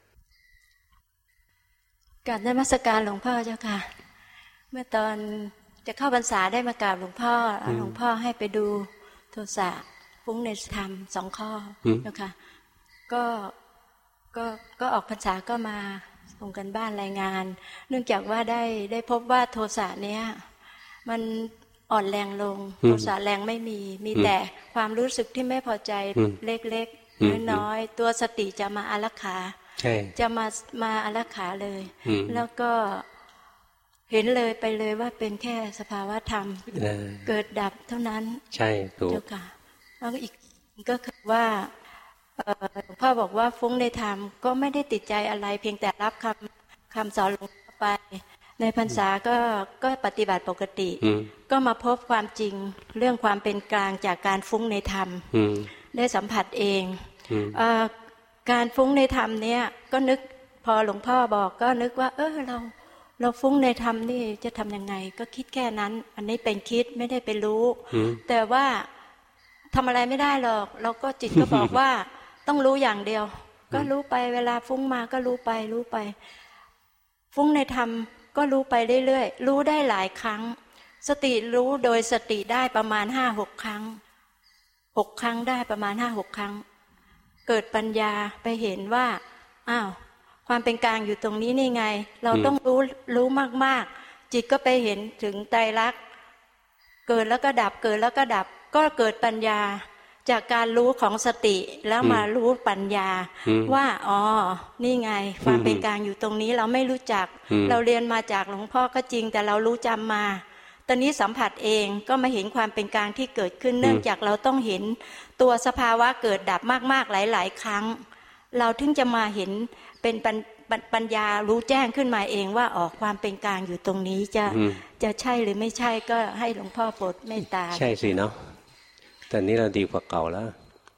กราบนมัสการหลวงพ่อเจ้าค่ะเมื่อตอนจะเข้าพรรษาได้มากราบหลวงพ่อหลวงพ่อให้ไปดูโทสะฟุ้งในธรรมสองข้อเจ้าค่ะก็ก็ก็ออกพรรษาก็มาส่งกันบ้านรายงานเนื่องจากว่าได้ได้พบว่าโทสะเนี้ยมันอ่อนแรงลงโทสะแรงไม่มีมีแต่ความรู้สึกที่ไม่พอใจเล็กๆน้อยๆตัวสติจะมาอารักขาจะมามาอารักขาเลยแล้วก็เห็นเลยไปเลยว่าเป็นแค่สภาวะธรรมเกิดดับเท่านั้นใช่ถูกเจ้าค่ะแล้วอีกก็คือว่าหลวงพ่อบอกว่าฟุ้งในธรรมก็ไม่ได้ติดใจอะไรเพียงแต่รับคำคำสอนหลวงพ่อไปในพรรษาก็ก็ปฏิบัติปกติก็มาพบความจริงเรื่องความเป็นกลางจากการฟุ้งในธรรมได้สัมผัสเองการฟุ้งในธรรมเนี่ยก็นึกพอหลวงพ่อบอกก็นึกว่าเออเราเราฟุ้งในธรรมนี่จะทำยังไงก็คิดแค่นั้นอันนี้เป็นคิดไม่ได้เป็นรู้แต่ว่าทำอะไรไม่ได้หรอกเราก็จิตก็บอกว่าต้องรู้อย่างเดียวก็รู้ไปเวลาฟุ้งมาก็รู้ไปรู้ไปฟุ้งในธรรมก็รู้ไปเรื่อยๆรู้ได้หลายครั้งสติรู้โดยสติได้ประมาณห้าหกครั้งหกครั้งได้ประมาณห้าหกครั้งเกิดปัญญาไปเห็นว่าอ้าวความเป็นกลางอยู่ตรงนี้นี่ไงเราต้องรู้รู้มากๆจิตก็ไปเห็นถึงไตรลักษณ์เกิดแล้วก็ดับเกิดแล้วก็ดับก็เกิดปัญญาจากการรู้ของสติแล้วมารู้ปัญญาว่าอ๋อนี่ไงความเป็นกลางอยู่ตรงนี้เราไม่รู้จักเราเรียนมาจากหลวงพ่อก็จริงแต่เรารู้จำมาตอนนี้สัมผัสเองก็มาเห็นความเป็นกลางที่เกิดขึ้นเนื่องจากเราต้องเห็นตัวสภาวะเกิดดับมากๆหลายๆครั้งเราถึงจะมาเห็นเป็นปัญญารู้แจ้งขึ้นมาเองว่าออกความเป็นกลางอยู่ตรงนี้จะจะใช่หรือไม่ใช่ก็ให้หลวงพ่อโปรดเมตตาใช่สิเนาะตอนนี้เราดีกว่าเก่าแล้ว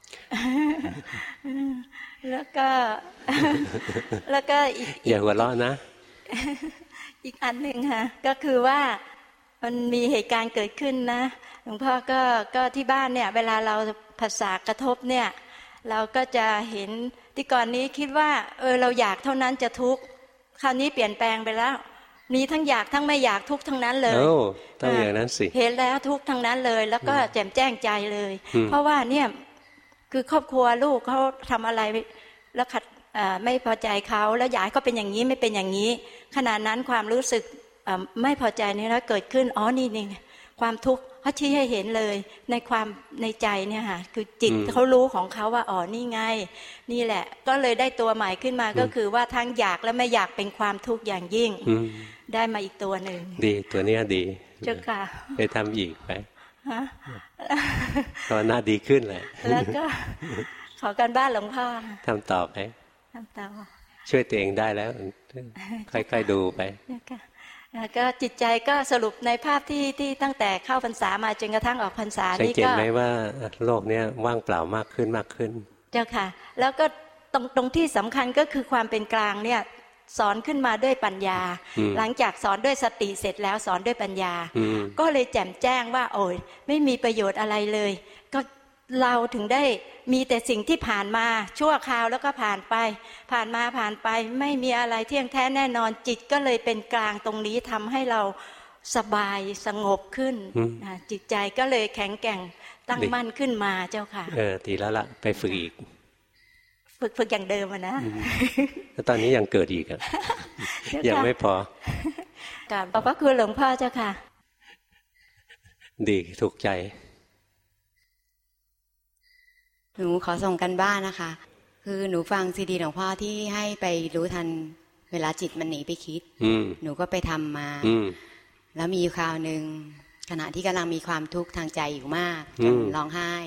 แล้วก็แล้วก็อีกอย่าหัวเราะนะอีกอันหนึ่งค่ะก็คือว่ามันมีเหตุการณ์เกิดขึ้นนะหลวงพ่อก็ก็ที่บ้านเนี่ยเวลาเราภาษากระทบเนี่ยเราก็จะเห็นที่ก่อนนี้คิดว่าเออเราอยากเท่านั้นจะทุกข์คราวนี้เปลี่ยนแปลงไปแล้วมีทั้งอยากทั้งไม่อยากทุกทั้งนั้นเลยโอ้ต้องอย่างนั้นสิเห็นแล้วทุกทั้งนั้นเลยแล้วก็แจ่มแจ้งใจเลยเพราะว่าเนี่ยคือครอบครัวลูกเขาทำอะไรแล้วขัดไม่พอใจเขาแล้วอยากให้เขาเป็นอย่างนี้ไม่เป็นอย่างนี้ขณะนั้นความรู้สึกไม่พอใจนี้แล้วเกิดขึ้นอ๋อนี่นี่ความทุกข์เขาชี้ให้เห็นเลยในความในใจเนี่ยค่ะคือจิตเขารู้ของเขาว่าอ๋อนี่ไงนี่แหละก็เลยได้ตัวใหม่ขึ้นมาก็คือว่าทั้งอยากและไม่อยากเป็นความทุกข์อย่างยิ่งได้มาอีกตัวหนึ่งดีตัวนี้ดีเจ้าค่ะไปทำอีกไปตอนหน้าดีขึ้นเลยแล้วก็ขอการบ้านหลวงพ่อทำต่อไปทำต่อช่วยตัวเองได้แล้วค่อยๆดูไปแล้วก็จิตใจก็สรุปในภาพที่ที่ตั้งแต่เข้าพรรษามาจนกระทั่งออกพรรษานี่ก็สังเกตไหมว่าโลกนี้ว่างเปล่ามากขึ้นมากขึ้นเจ้าค่ะแล้วก็ตรงตรงที่สำคัญก็คือความเป็นกลางเนี่ยสอนขึ้นมาด้วยปัญญาหลังจากสอนด้วยสติเสร็จแล้วสอนด้วยปัญญาก็เลยแจ่มแจ้งว่าโอ้ยไม่มีประโยชน์อะไรเลยก็เราถึงได้มีแต่สิ่งที่ผ่านมาชั่วคราวแล้วก็ผ่านไปผ่านมาผ่านไปไม่มีอะไรเที่ยงแท้แน่นอนจิตก็เลยเป็นกลางตรงนี้ทำให้เราสบายสงบขึ้นจิตใจก็เลยแข็งแกร่งตั้งมั่นขึ้นมาเจ้าค่ะเออดีแล้วล่ะไปฝึกอีกฝึกฝึกอย่างเดิมนะแล้วตอนนี้ยังเกิดอีกอ่ะยังไม่พอกราบขอบพระคุณหลวงพ่อเจ้าค่ะดีถูกใจหนูขอส่งกันบ้านนะคะคือหนูฟังซีดีหลวงพ่อที่ให้ไปรู้ทันเวลาจิตมันหนีไปคิดหนูก็ไปทำมาแล้วมีคราวหนึ่งขณะที่กำลังมีความทุกข์ทางใจอยู่มากจนร้องไห้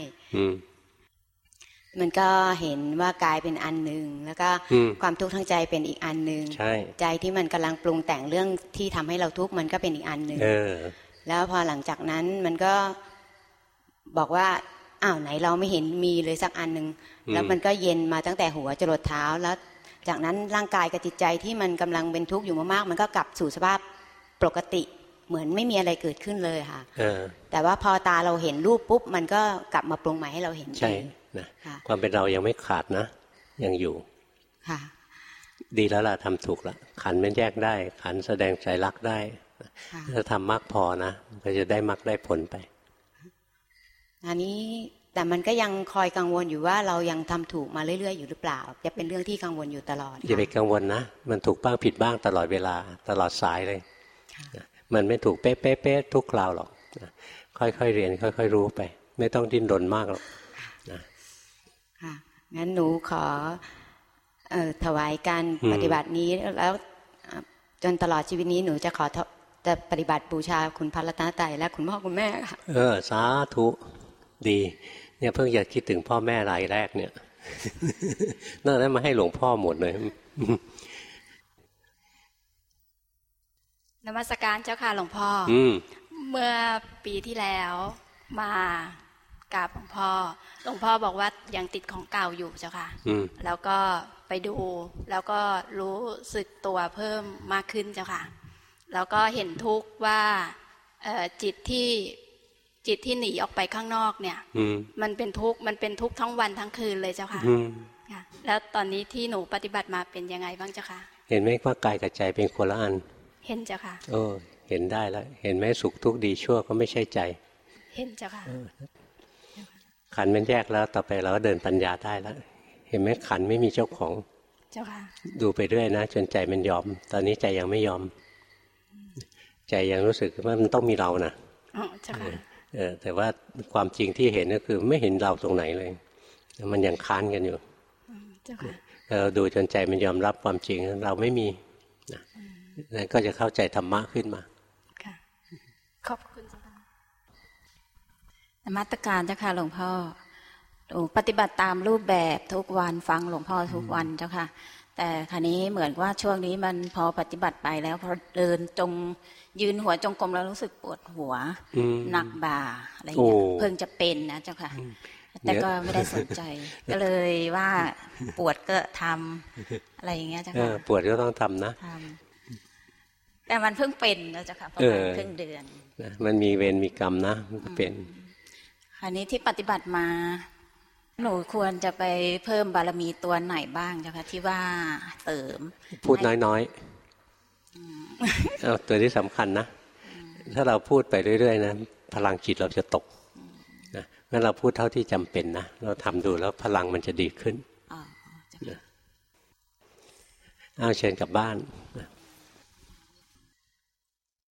มันก็เห็นว่ากายเป็นอันหนึ่งแล้วก็ความทุกข์ทางใจเป็นอีกอันหนึ่งใจที่มันกำลังปรุงแต่งเรื่องที่ทำให้เราทุกข์มันก็เป็นอีกอันหนึ่งแล้วพอหลังจากนั้นมันก็บอกว่าอ้าวไหนเราไม่เห็นมีเลยสักอันหนึ่งแล้วมันก็เย็นมาตั้งแต่หัวจรดเท้าแล้วจากนั้นร่างกายกับจิตใจที่มันกำลังเป็นทุกข์อยู่มากๆมันก็กลับสู่สภาพปกติเหมือนไม่มีอะไรเกิดขึ้นเลยค่ะแต่ว่าพอตาเราเห็นรูปปุ๊บมันก็กลับมาปรุงใหม่ให้เราเห็นใช่นะความเป็นเรายังไม่ขาดนะยังอยู่ค่ะดีแล้วล่ะทำถูกละขันมันแยกได้ขันแสดงใจรักได้ถ้าทำมากพอนะก็จะได้มรรคได้ผลไปอันนี้แต่มันก็ยังคอยกังวลอยู่ว่าเรายังทำถูกมาเรื่อยๆอยู่หรือเปล่าจะเป็นเรื่องที่กังวลอยู่ตลอดอย่าไปกังวลนะมันถูกบ้างผิดบ้างตลอดเวลาตลอดสายเลยมันไม่ถูกเป๊ะๆทุกคราวหรอกค่อยๆเรียนค่อยๆรู้ไปไม่ต้องดิ้นรนมากหรอกค่ะงั้นหนูขอเอ่อถวายการปฏิบัตินี้แล้วจนตลอดชีวิตนี้หนูจะขอจะปฏิบัติบูชาคุณพระรัตนตรัยและคุณพ่อคุณแม่ค่ะเออสาธุดีเนี่ยเพิ่งอยากคิดถึงพ่อแม่รายแรกเนี่ยนั่นนั้นมาให้หลวงพ่อหมดเลยนมัสการเจ้าค่ะหลวงพ่อเมื่อปีที่แล้วมากราบหลวงพ่อหลวงพ่อบอกว่ายังติดของเก่าอยู่เจ้าค่ะแล้วก็ไปดูแล้วก็รู้สึกตัวเพิ่มมากขึ้นเจ้าค่ะแล้วก็เห็นทุกข์ว่าจิตที่จิตที่หนีออกไปข้างนอกเนี่ยมันเป็นทุกข์มันเป็นทุกข์ทั้งวันทั้งคืนเลยเจ้าค่ะแล้วตอนนี้ที่หนูปฏิบัติมาเป็นยังไงบ้างเจ้าค่ะเห็นไหมว่ากายกับใจเป็นคนละอันเห็นเจ้าค่ะโอ้เห็นได้แล้วเห็นไหมสุขทุกข์ดีชั่วก็ไม่ใช่ใจเห็นเจ้าค่ะขันมันแยกแล้วต่อไปเราก็เดินปัญญาได้แล้วเห็นไหมขันไม่มีเจ้าของเจ้าค่ะดูไปเรื่อยนะจนใจมันยอมตอนนี้ใจยังไม่ยอมใจยังรู้สึกว่ามันต้องมีเรานะอ๋อเจ้าค่ะเออแต่ว่าความจริงที่เห็นก็คือไม่เห็นเราตรงไหนเลยมันยังค้านกันอยู่เจ้าค่ะเราดูจนใจมันยอมรับความจริงเราไม่มีนั่นก็จะเข้าใจธรรมะขึ้นมาค่ะขอบคุณเจ้าค่ะนมัสการเจ้าค่ะหลวงพ่อปฏิบัติตามรูปแบบทุกวันฟังหลวงพ่อทุกวันเจ้าค่ะแต่คราวนี้เหมือนว่าช่วงนี้มันพอปฏิบัติไปแล้วพอเดินจงยืนหัวจงกรมแล้วรู้สึกปวดหัวหนักบ่าอะไรอย่างเงี้ยเพิ่งจะเป็นนะเจ้าค่ะแต่ก็ไม่ได้สนใจก็เลยว่าปวดก็ทำอะไรอย่างเงี้ยเจ้าค่ะปวดก็ต้องทำนะแต่มันเพิ่งเป็นนะเจ้าค่ะประมาณครึ่งเดือนมันมีเวรมีกรรมนะมันเป็นคราวนี้ที่ปฏิบัติมาหนูควรจะไปเพิ่มบารมีตัวไหนบ้างเจ้าค่ะที่ว่าเสริมพูดน้อยๆเอาตัวนี้สำคัญนะถ้าเราพูดไปเรื่อยๆนะพลังจิตเราจะตกนะงั้นเราพูดเท่าที่จำเป็นนะเราทำดูแล้วพลังมันจะดีขึ้นเอาเชิญกลับบ้าน